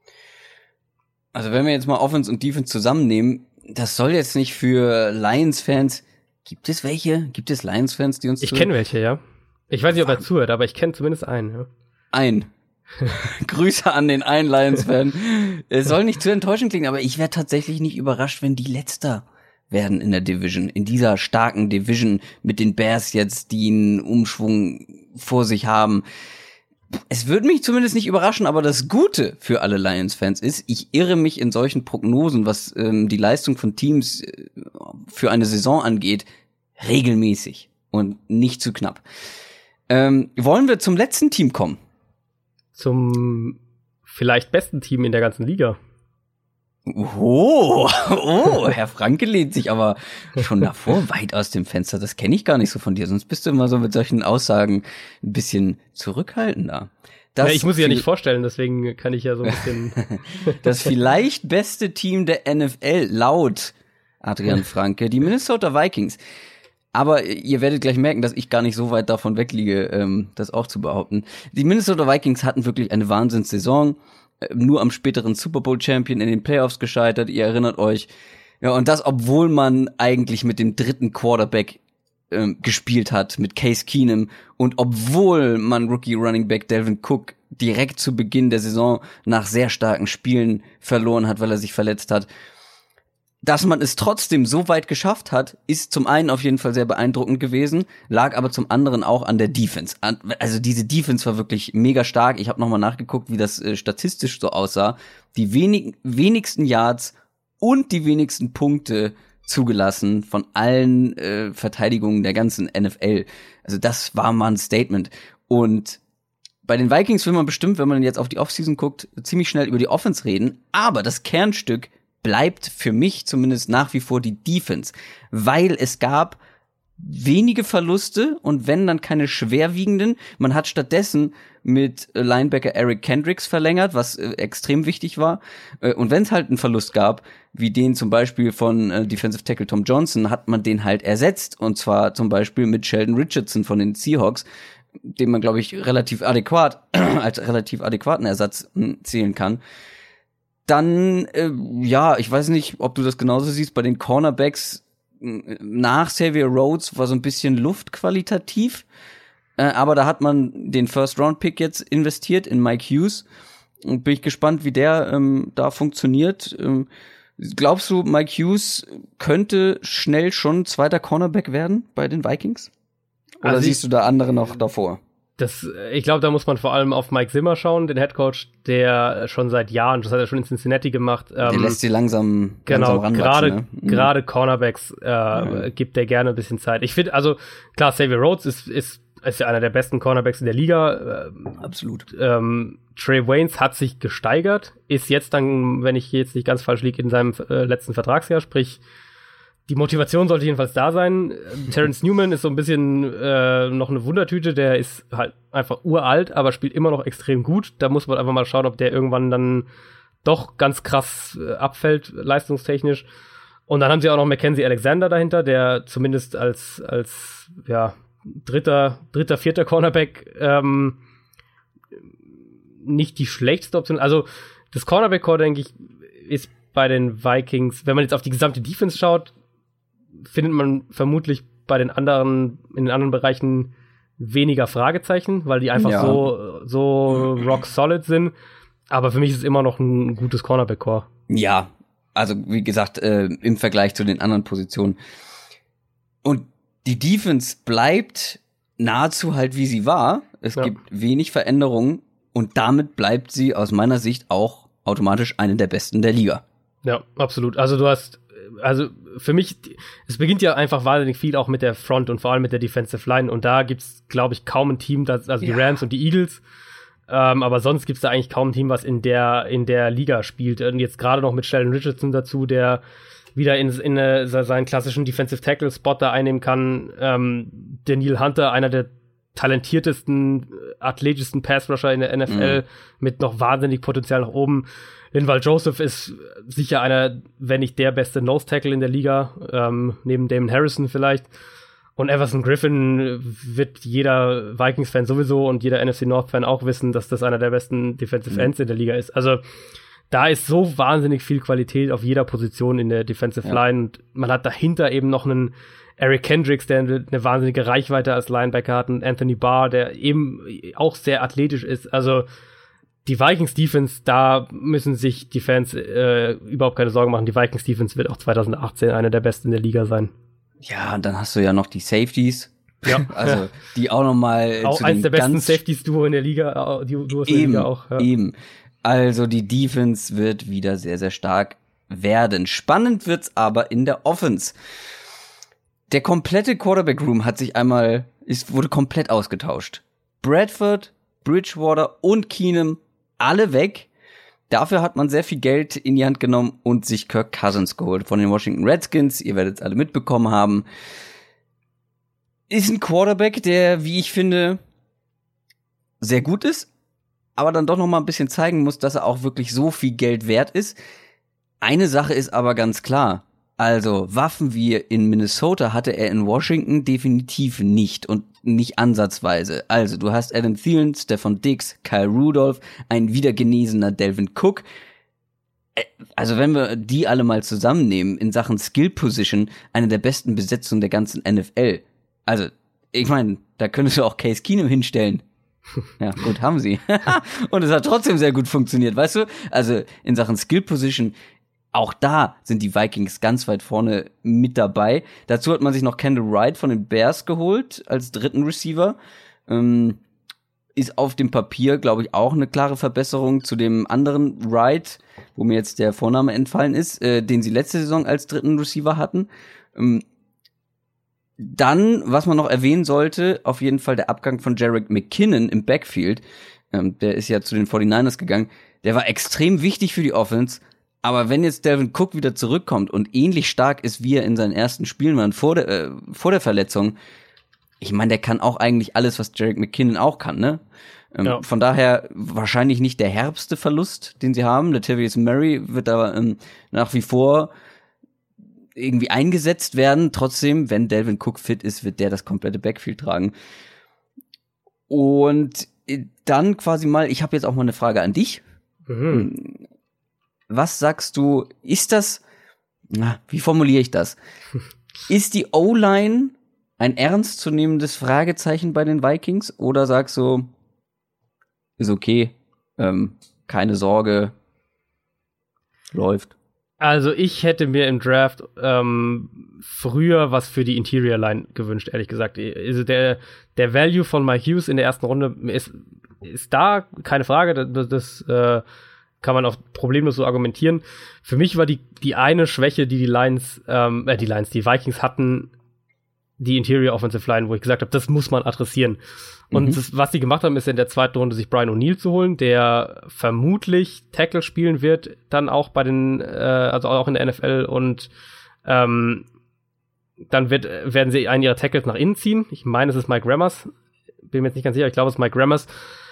Also wenn wir jetzt mal Offense und Defense zusammennehmen, das soll jetzt nicht für Lions-Fans, gibt es Lions-Fans, die uns Ich kenne welche, ja. Ich weiß nicht, ob er zuhört, aber ich kenne zumindest einen. Ja. Einen. Grüße an den einen Lions-Fan. Es soll nicht zu enttäuschend klingen, aber ich wäre tatsächlich nicht überrascht, wenn die Letzter werden in der Division, in dieser starken Division mit den Bears jetzt, die einen Umschwung vor sich haben. Es würde mich zumindest nicht überraschen, aber das Gute für alle Lions-Fans ist, ich irre mich in solchen Prognosen, was die Leistung von Teams für eine Saison angeht, regelmäßig und nicht zu knapp. Wollen wir zum letzten Team kommen? Zum vielleicht besten Team in der ganzen Liga. Oh, Herr Franke lehnt sich aber schon davor weit aus dem Fenster. Das kenne ich gar nicht so von dir, sonst bist du immer so mit solchen Aussagen ein bisschen zurückhaltender. Ja, ich muss sie ja nicht vorstellen, deswegen kann ich ja so ein bisschen... Das vielleicht beste Team der NFL laut Adrian Franke, die Minnesota Vikings. Aber ihr werdet gleich merken, dass ich gar nicht so weit davon wegliege, das auch zu behaupten. Die Minnesota Vikings hatten wirklich eine Wahnsinnssaison. Nur am späteren Super Bowl Champion in den Playoffs gescheitert, ihr erinnert euch. Ja, und das, obwohl man eigentlich mit dem dritten Quarterback gespielt hat, mit Case Keenum, und obwohl man Rookie Running Back Dalvin Cook direkt zu Beginn der Saison nach sehr starken Spielen verloren hat, weil er sich verletzt hat. Dass man es trotzdem so weit geschafft hat, ist zum einen auf jeden Fall sehr beeindruckend gewesen, lag aber zum anderen auch an der Defense. Also diese Defense war wirklich mega stark. Ich habe nochmal nachgeguckt, wie das statistisch so aussah. Die wenigsten Yards und die wenigsten Punkte zugelassen von allen Verteidigungen der ganzen NFL. Also das war mal ein Statement. Und bei den Vikings will man bestimmt, wenn man jetzt auf die Offseason guckt, ziemlich schnell über die Offense reden. Aber das Kernstück bleibt für mich zumindest nach wie vor die Defense, weil es gab wenige Verluste und wenn, dann keine schwerwiegenden. Man hat stattdessen mit Linebacker Eric Kendricks verlängert, was extrem wichtig war. Und wenn es halt einen Verlust gab, wie den zum Beispiel von Defensive Tackle Tom Johnson, hat man den halt ersetzt. Und zwar zum Beispiel mit Sheldon Richardson von den Seahawks, den man, glaube ich, relativ adäquaten Ersatz zählen kann. Dann, ich weiß nicht, ob du das genauso siehst, bei den Cornerbacks nach Xavier Rhodes war so ein bisschen Luft qualitativ, aber da hat man den First-Round-Pick jetzt investiert in Mike Hughes und bin ich gespannt, wie der da funktioniert. Glaubst du, Mike Hughes könnte schnell schon zweiter Cornerback werden bei den Vikings? Oder also siehst du da andere noch davor? Ich glaube, da muss man vor allem auf Mike Zimmer schauen, den Headcoach, der schon seit Jahren, das hat er schon in Cincinnati gemacht. Der lässt sie langsam ranwachsen. Gerade Cornerbacks gibt der gerne ein bisschen Zeit. Ich finde, also klar, Xavier Rhodes ist ja einer der besten Cornerbacks in der Liga. Absolut. Trey Waynes hat sich gesteigert, ist jetzt dann, wenn ich jetzt nicht ganz falsch liege, in seinem letzten Vertragsjahr, sprich die Motivation sollte jedenfalls da sein. Terrence Newman ist so ein bisschen noch eine Wundertüte, der ist halt einfach uralt, aber spielt immer noch extrem gut. Da muss man einfach mal schauen, ob der irgendwann dann doch ganz krass abfällt, leistungstechnisch. Und dann haben sie auch noch Mackenzie Alexander dahinter, der zumindest als dritter, vierter Cornerback nicht die schlechteste Option. Also das Cornerback-Core, denke ich, ist bei den Vikings, wenn man jetzt auf die gesamte Defense schaut, findet man vermutlich in den anderen Bereichen weniger Fragezeichen, weil die einfach so rock solid sind. Aber für mich ist es immer noch ein gutes Cornerback-Core. Ja, also wie gesagt, im Vergleich zu den anderen Positionen. Und die Defense bleibt nahezu halt, wie sie war. Es gibt wenig Veränderungen und damit bleibt sie aus meiner Sicht auch automatisch eine der besten der Liga. Ja, absolut. Also für mich, es beginnt ja einfach wahnsinnig viel auch mit der Front und vor allem mit der Defensive Line. Und da gibt's, glaube ich, kaum ein Team, die Rams und die Eagles. Aber sonst gibt's da eigentlich kaum ein Team, was in der Liga spielt. Und jetzt gerade noch mit Sheldon Richardson dazu, der wieder in seinen klassischen Defensive Tackle Spot da einnehmen kann. Danielle Hunter, einer der talentiertesten, athletischsten Pass-Rusher in der NFL mit noch wahnsinnig Potenzial nach oben. Linval Joseph ist sicher einer, wenn nicht der beste Nose-Tackle in der Liga, neben Damon Harrison vielleicht. Und Everson Griffin wird jeder Vikings-Fan sowieso und jeder NFC North-Fan auch wissen, dass das einer der besten Defensive Ends in der Liga ist. Also da ist so wahnsinnig viel Qualität auf jeder Position in der Defensive Line. Und man hat dahinter eben noch einen Eric Kendricks, der eine wahnsinnige Reichweite als Linebacker hat, und Anthony Barr, der eben auch sehr athletisch ist. Also die Vikings-Defense, da müssen sich die Fans überhaupt keine Sorgen machen. Die Vikings-Defense wird auch 2018 eine der besten in der Liga sein. Ja, und dann hast du ja noch die Safeties. Ja. Also die auch noch mal auch eins der besten Safeties-Duo in der Liga, Duos in der Liga auch. Ja. Eben. Also die Defense wird wieder sehr, sehr stark werden. Spannend wird's aber in der Offense. Der komplette Quarterback-Room wurde komplett ausgetauscht. Bradford, Bridgewater und Keenum, alle weg. Dafür hat man sehr viel Geld in die Hand genommen und sich Kirk Cousins geholt von den Washington Redskins. Ihr werdet es alle mitbekommen haben. Ist ein Quarterback, der, wie ich finde, sehr gut ist, aber dann doch noch mal ein bisschen zeigen muss, dass er auch wirklich so viel Geld wert ist. Eine Sache ist aber ganz klar. Also, Waffen wie in Minnesota hatte er in Washington definitiv nicht und nicht ansatzweise. Also, du hast Adam Thielen, Stefon Diggs, Kyle Rudolph, ein wiedergenesener Delvin Cook. Also, wenn wir die alle mal zusammennehmen, in Sachen Skill Position, eine der besten Besetzungen der ganzen NFL. Also, ich meine, da könntest du auch Case Keenum hinstellen. Ja, gut, haben sie. Und es hat trotzdem sehr gut funktioniert, weißt du? Also, in Sachen Skill Position, auch da sind die Vikings ganz weit vorne mit dabei. Dazu hat man sich noch Kendall Wright von den Bears geholt als dritten Receiver. Ist auf dem Papier, glaube ich, auch eine klare Verbesserung zu dem anderen Wright, wo mir jetzt der Vorname entfallen ist, den sie letzte Saison als dritten Receiver hatten. Dann, was man noch erwähnen sollte, auf jeden Fall der Abgang von Jerick McKinnon im Backfield. Der ist ja zu den 49ers gegangen. Der war extrem wichtig für die Offense. Aber wenn jetzt Dalvin Cook wieder zurückkommt und ähnlich stark ist, wie er in seinen ersten Spielen war vor der Verletzung, ich meine, der kann auch eigentlich alles, was Jerick McKinnon auch kann, ne? Ja. Von daher wahrscheinlich nicht der herbste Verlust, den sie haben. Latavius Murray wird aber nach wie vor irgendwie eingesetzt werden. Trotzdem, wenn Dalvin Cook fit ist, wird der das komplette Backfield tragen. Und dann quasi mal, ich habe jetzt auch mal eine Frage an dich. Mhm. Was sagst du, ist das, wie formuliere ich das? Ist die O-Line ein ernstzunehmendes Fragezeichen bei den Vikings? Oder sagst du, ist okay, keine Sorge, läuft? Also ich hätte mir im Draft früher was für die Interior Line gewünscht, ehrlich gesagt. Also der Value von Mike Hughes in der ersten Runde ist da, keine Frage, das kann man auch problemlos so argumentieren. Für mich war die eine Schwäche, die Vikings hatten, die Interior Offensive Line, wo ich gesagt habe, das muss man adressieren. Und was sie gemacht haben, ist in der zweiten Runde sich Brian O'Neill zu holen, der vermutlich Tackle spielen wird, dann auch bei den, also auch in der NFL, und dann werden sie einen ihrer Tackles nach innen ziehen. Ich meine, es ist Mike Remmers. Bin mir jetzt nicht ganz sicher, ich glaube, es ist Mike Remmers.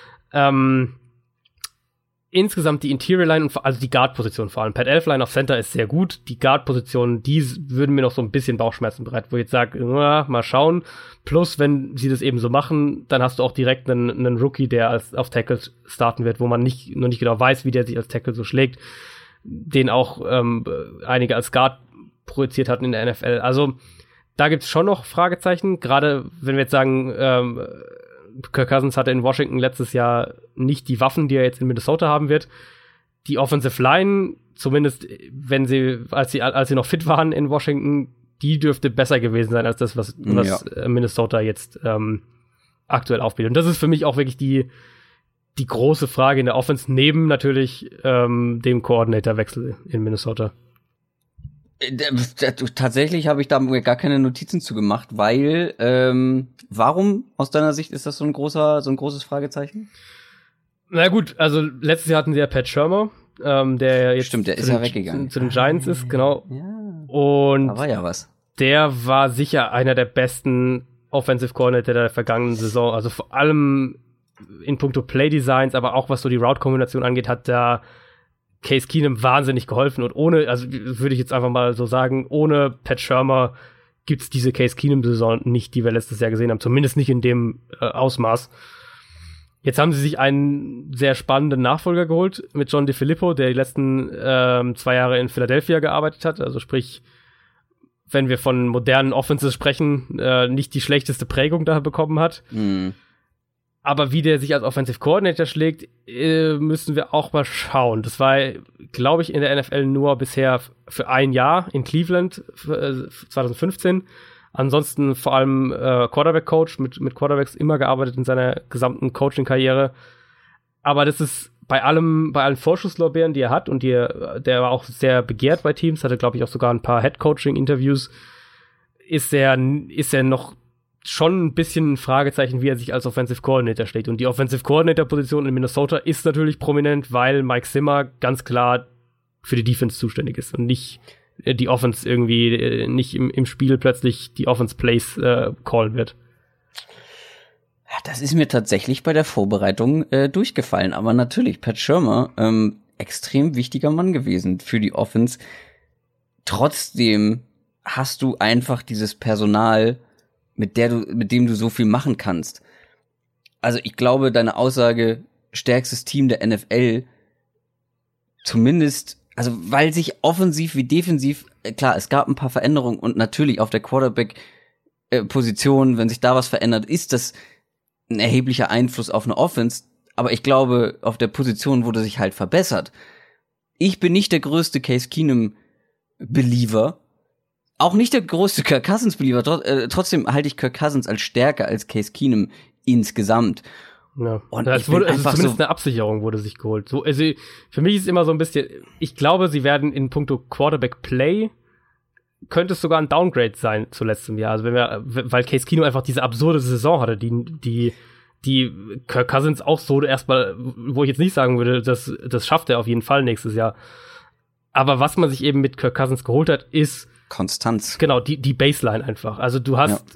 Insgesamt die Interior Line, also die Guard-Position vor allem. Pat Elflein auf Center ist sehr gut. Die Guard-Position, die würden mir noch so ein bisschen Bauchschmerzen bereiten, wo ich jetzt sage, mal schauen. Plus, wenn sie das eben so machen, dann hast du auch direkt einen Rookie, der auf Tackle starten wird, wo man noch nicht genau weiß, wie der sich als Tackle so schlägt. Den auch einige als Guard projiziert hatten in der NFL. Also da gibt's schon noch Fragezeichen. Gerade wenn wir jetzt sagen, Kirk Cousins hatte in Washington letztes Jahr nicht die Waffen, die er jetzt in Minnesota haben wird. Die Offensive Line, zumindest als sie noch fit waren in Washington, die dürfte besser gewesen sein als das, was Minnesota jetzt aktuell aufbietet. Und das ist für mich auch wirklich die große Frage in der Offense, neben natürlich dem Coordinator-Wechsel in Minnesota. Tatsächlich habe ich da gar keine Notizen zu gemacht, weil warum aus deiner Sicht ist das so ein großes Fragezeichen? Na gut, also letztes Jahr hatten sie ja Pat Shurmur, der jetzt der ist ja weggegangen. Zu den Giants ist, genau. Ja, und da war ja was. Der war sicher einer der besten Offensive Coordinator der vergangenen Saison, also vor allem in puncto Play Designs, aber auch was so die Route-Kombination angeht, hat da Case Keenum wahnsinnig geholfen, und würde ich jetzt einfach mal so sagen, ohne Pat Shurmur gibt's diese Case Keenum-Saison nicht, die wir letztes Jahr gesehen haben, zumindest nicht in dem Ausmaß. Jetzt haben sie sich einen sehr spannenden Nachfolger geholt mit John DeFilippo, der die letzten 2 Jahre in Philadelphia gearbeitet hat, also sprich, wenn wir von modernen Offenses sprechen, nicht die schlechteste Prägung da bekommen hat. Mhm. Aber wie der sich als Offensive Coordinator schlägt, müssen wir auch mal schauen. Das war, glaube ich, in der NFL nur bisher für 1 Jahr in Cleveland 2015. Ansonsten vor allem Quarterback-Coach, mit Quarterbacks immer gearbeitet in seiner gesamten Coaching-Karriere. Aber das ist bei allen Vorschusslorbeeren, die er hat, und der war auch sehr begehrt bei Teams, hatte, glaube ich, auch sogar ein paar Head-Coaching-Interviews, ist er noch schon ein bisschen ein Fragezeichen, wie er sich als Offensive Coordinator schlägt. Und die Offensive Coordinator-Position in Minnesota ist natürlich prominent, weil Mike Zimmer ganz klar für die Defense zuständig ist und nicht die Offense irgendwie nicht im Spiel plötzlich die Offense-Plays callen wird. Ja, das ist mir tatsächlich bei der Vorbereitung durchgefallen. Aber natürlich, Pat Shurmur, extrem wichtiger Mann gewesen für die Offense. Trotzdem hast du einfach dieses Personal, mit dem du so viel machen kannst. Also ich glaube, deine Aussage, stärkstes Team der NFL, zumindest, also weil sich offensiv wie defensiv, klar, es gab ein paar Veränderungen, und natürlich auf der Quarterback-Position, wenn sich da was verändert, ist das ein erheblicher Einfluss auf eine Offense, aber ich glaube, auf der Position wurde sich halt verbessert. Ich bin nicht der größte Case Keenum-Believer, auch nicht der größte Kirk Cousins-Believer, trotzdem halte ich Kirk Cousins als stärker als Case Keenum insgesamt. Ja. Und zumindest eine Absicherung wurde sich geholt. So, also für mich ist es immer so ein bisschen, ich glaube, sie werden in puncto Quarterback-Play, könnte es sogar ein Downgrade sein zu letztem Jahr. Also weil Case Keenum einfach diese absurde Saison hatte, die Kirk Cousins auch so erstmal, wo ich jetzt nicht sagen würde, das schafft er auf jeden Fall nächstes Jahr. Aber was man sich eben mit Kirk Cousins geholt hat, ist Konstanz. Genau, die Baseline einfach. Also du hast,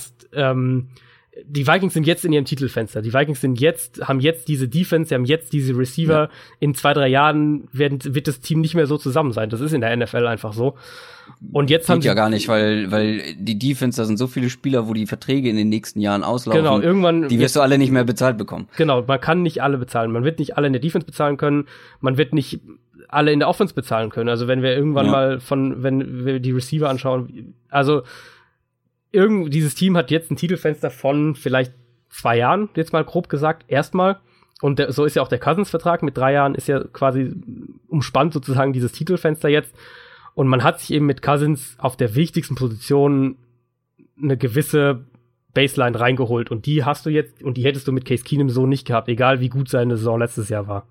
die Vikings sind jetzt in ihrem Titelfenster. Die Vikings haben jetzt diese Defense, sie haben jetzt diese Receiver. Ja. In 2-3 Jahren wird das Team nicht mehr so zusammen sein. Das ist in der NFL einfach so. Und jetzt haben sie ja gar nicht, weil die Defense, da sind so viele Spieler, wo die Verträge in den nächsten Jahren auslaufen. Genau, irgendwann. Die wirst du alle nicht mehr bezahlt bekommen. Genau, man kann nicht alle bezahlen. Man wird nicht alle in der Defense bezahlen können. Man wird nicht alle in der Offense bezahlen können. Also wenn wir irgendwann mal wenn wir die Receiver anschauen, also dieses Team hat jetzt ein Titelfenster von vielleicht 2 Jahren, jetzt mal grob gesagt, erstmal. Und so ist ja auch der Cousins-Vertrag. Mit 3 Jahren ist ja quasi umspannt sozusagen dieses Titelfenster jetzt. Und man hat sich eben mit Cousins auf der wichtigsten Position eine gewisse Baseline reingeholt. Und die hast du jetzt, und die hättest du mit Case Keenum so nicht gehabt, egal wie gut seine Saison letztes Jahr war.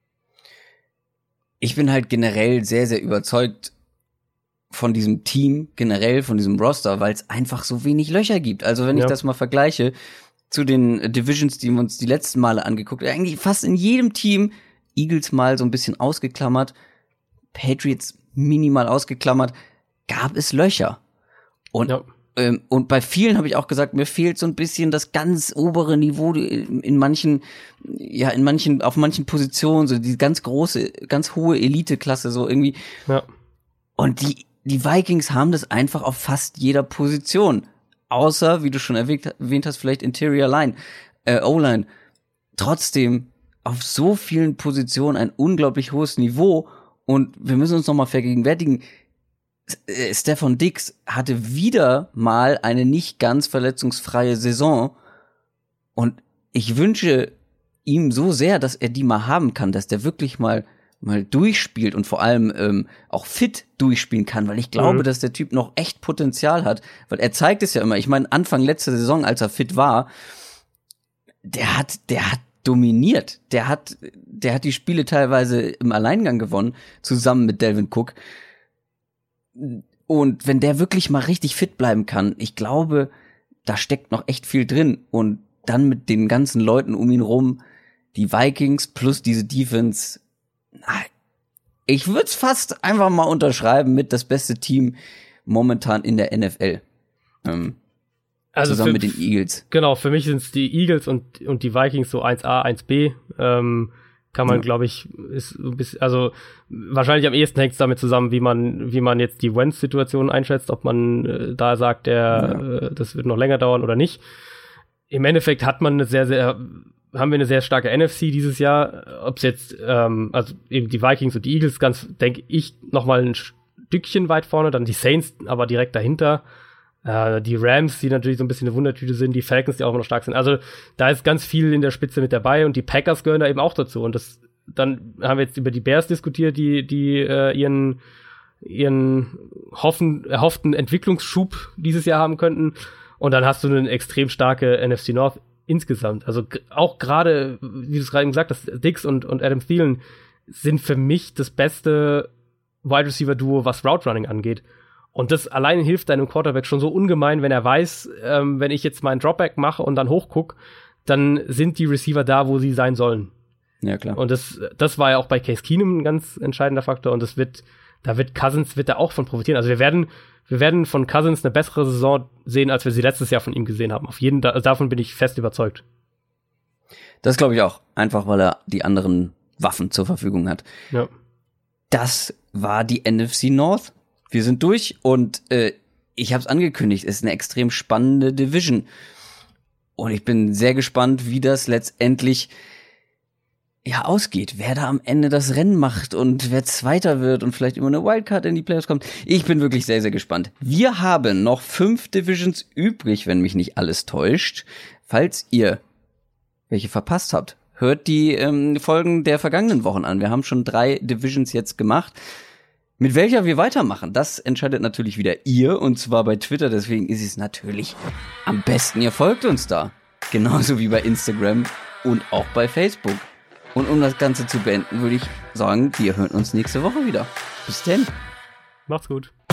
Ich bin halt generell sehr, sehr überzeugt von diesem Team, generell von diesem Roster, weil es einfach so wenig Löcher gibt. Also wenn ich das mal vergleiche zu den Divisions, die wir uns die letzten Male angeguckt haben, eigentlich fast in jedem Team, Eagles mal so ein bisschen ausgeklammert, Patriots minimal ausgeklammert, gab es Löcher. Und bei vielen habe ich auch gesagt, mir fehlt so ein bisschen das ganz obere Niveau in manchen, auf manchen Positionen, so die ganz große, ganz hohe Elite-Klasse, so irgendwie. Ja. Und die Vikings haben das einfach auf fast jeder Position. Außer, wie du schon erwähnt hast, vielleicht Interior Line, O-Line. Trotzdem auf so vielen Positionen ein unglaublich hohes Niveau. Und wir müssen uns noch mal vergegenwärtigen, Stefon Diggs hatte wieder mal eine nicht ganz verletzungsfreie Saison. Und ich wünsche ihm so sehr, dass er die mal haben kann, dass der wirklich mal durchspielt und vor allem auch fit durchspielen kann, weil ich glaube, dass der Typ noch echt Potenzial hat, weil er zeigt es ja immer. Ich meine, Anfang letzter Saison, als er fit war, der hat dominiert. Der hat die Spiele teilweise im Alleingang gewonnen, zusammen mit Dalvin Cook. Und wenn der wirklich mal richtig fit bleiben kann, ich glaube, da steckt noch echt viel drin. Und dann mit den ganzen Leuten um ihn rum, die Vikings plus diese Defense, ich würde es fast einfach mal unterschreiben mit das beste Team momentan in der NFL. Also zusammen mit den Eagles. Genau, für mich sind es die Eagles und die Vikings so 1A, 1B. Kann man, glaube ich, ist ein bisschen, also wahrscheinlich am ehesten hängt es damit zusammen, wie man jetzt die Wentz-Situation einschätzt, ob man da sagt, das wird noch länger dauern oder nicht. Im Endeffekt haben wir eine sehr starke NFC dieses Jahr. Ob es jetzt, also eben die Vikings und die Eagles ganz, denke ich, noch mal ein Stückchen weit vorne, dann die Saints aber direkt dahinter. Die Rams, die natürlich so ein bisschen eine Wundertüte sind, die Falcons, die auch immer noch stark sind. Also da ist ganz viel in der Spitze mit dabei und die Packers gehören da eben auch dazu. Und dann haben wir jetzt über die Bears diskutiert, die ihren erhofften Entwicklungsschub dieses Jahr haben könnten. Und dann hast du eine extrem starke NFC North insgesamt. Also auch gerade, wie du es gerade gesagt hast, Diggs und Adam Thielen sind für mich das beste Wide Receiver Duo, was Route Running angeht. Und das allein hilft deinem Quarterback schon so ungemein, wenn er weiß, wenn ich jetzt meinen Dropback mache und dann hochguck, dann sind die Receiver da, wo sie sein sollen. Ja, klar. Und das war ja auch bei Case Keenum ein ganz entscheidender Faktor. Und Cousins wird da auch von profitieren. Also wir werden von Cousins eine bessere Saison sehen, als wir sie letztes Jahr von ihm gesehen haben. Davon bin ich fest überzeugt. Das glaube ich auch. Einfach, weil er die anderen Waffen zur Verfügung hat. Ja. Das war die NFC North. Wir sind durch und ich habe es angekündigt, es ist eine extrem spannende Division. Und ich bin sehr gespannt, wie das letztendlich ausgeht. Wer da am Ende das Rennen macht und wer Zweiter wird und vielleicht immer eine Wildcard in die Playoffs kommt. Ich bin wirklich sehr, sehr gespannt. Wir haben noch 5 Divisions übrig, wenn mich nicht alles täuscht. Falls ihr welche verpasst habt, hört die Folgen der vergangenen Wochen an. Wir haben schon 3 Divisions jetzt gemacht. Mit welcher wir weitermachen, das entscheidet natürlich wieder ihr, und zwar bei Twitter, deswegen ist es natürlich am besten, ihr folgt uns da. Genauso wie bei Instagram und auch bei Facebook. Und um das Ganze zu beenden, würde ich sagen, wir hören uns nächste Woche wieder. Bis denn. Macht's gut.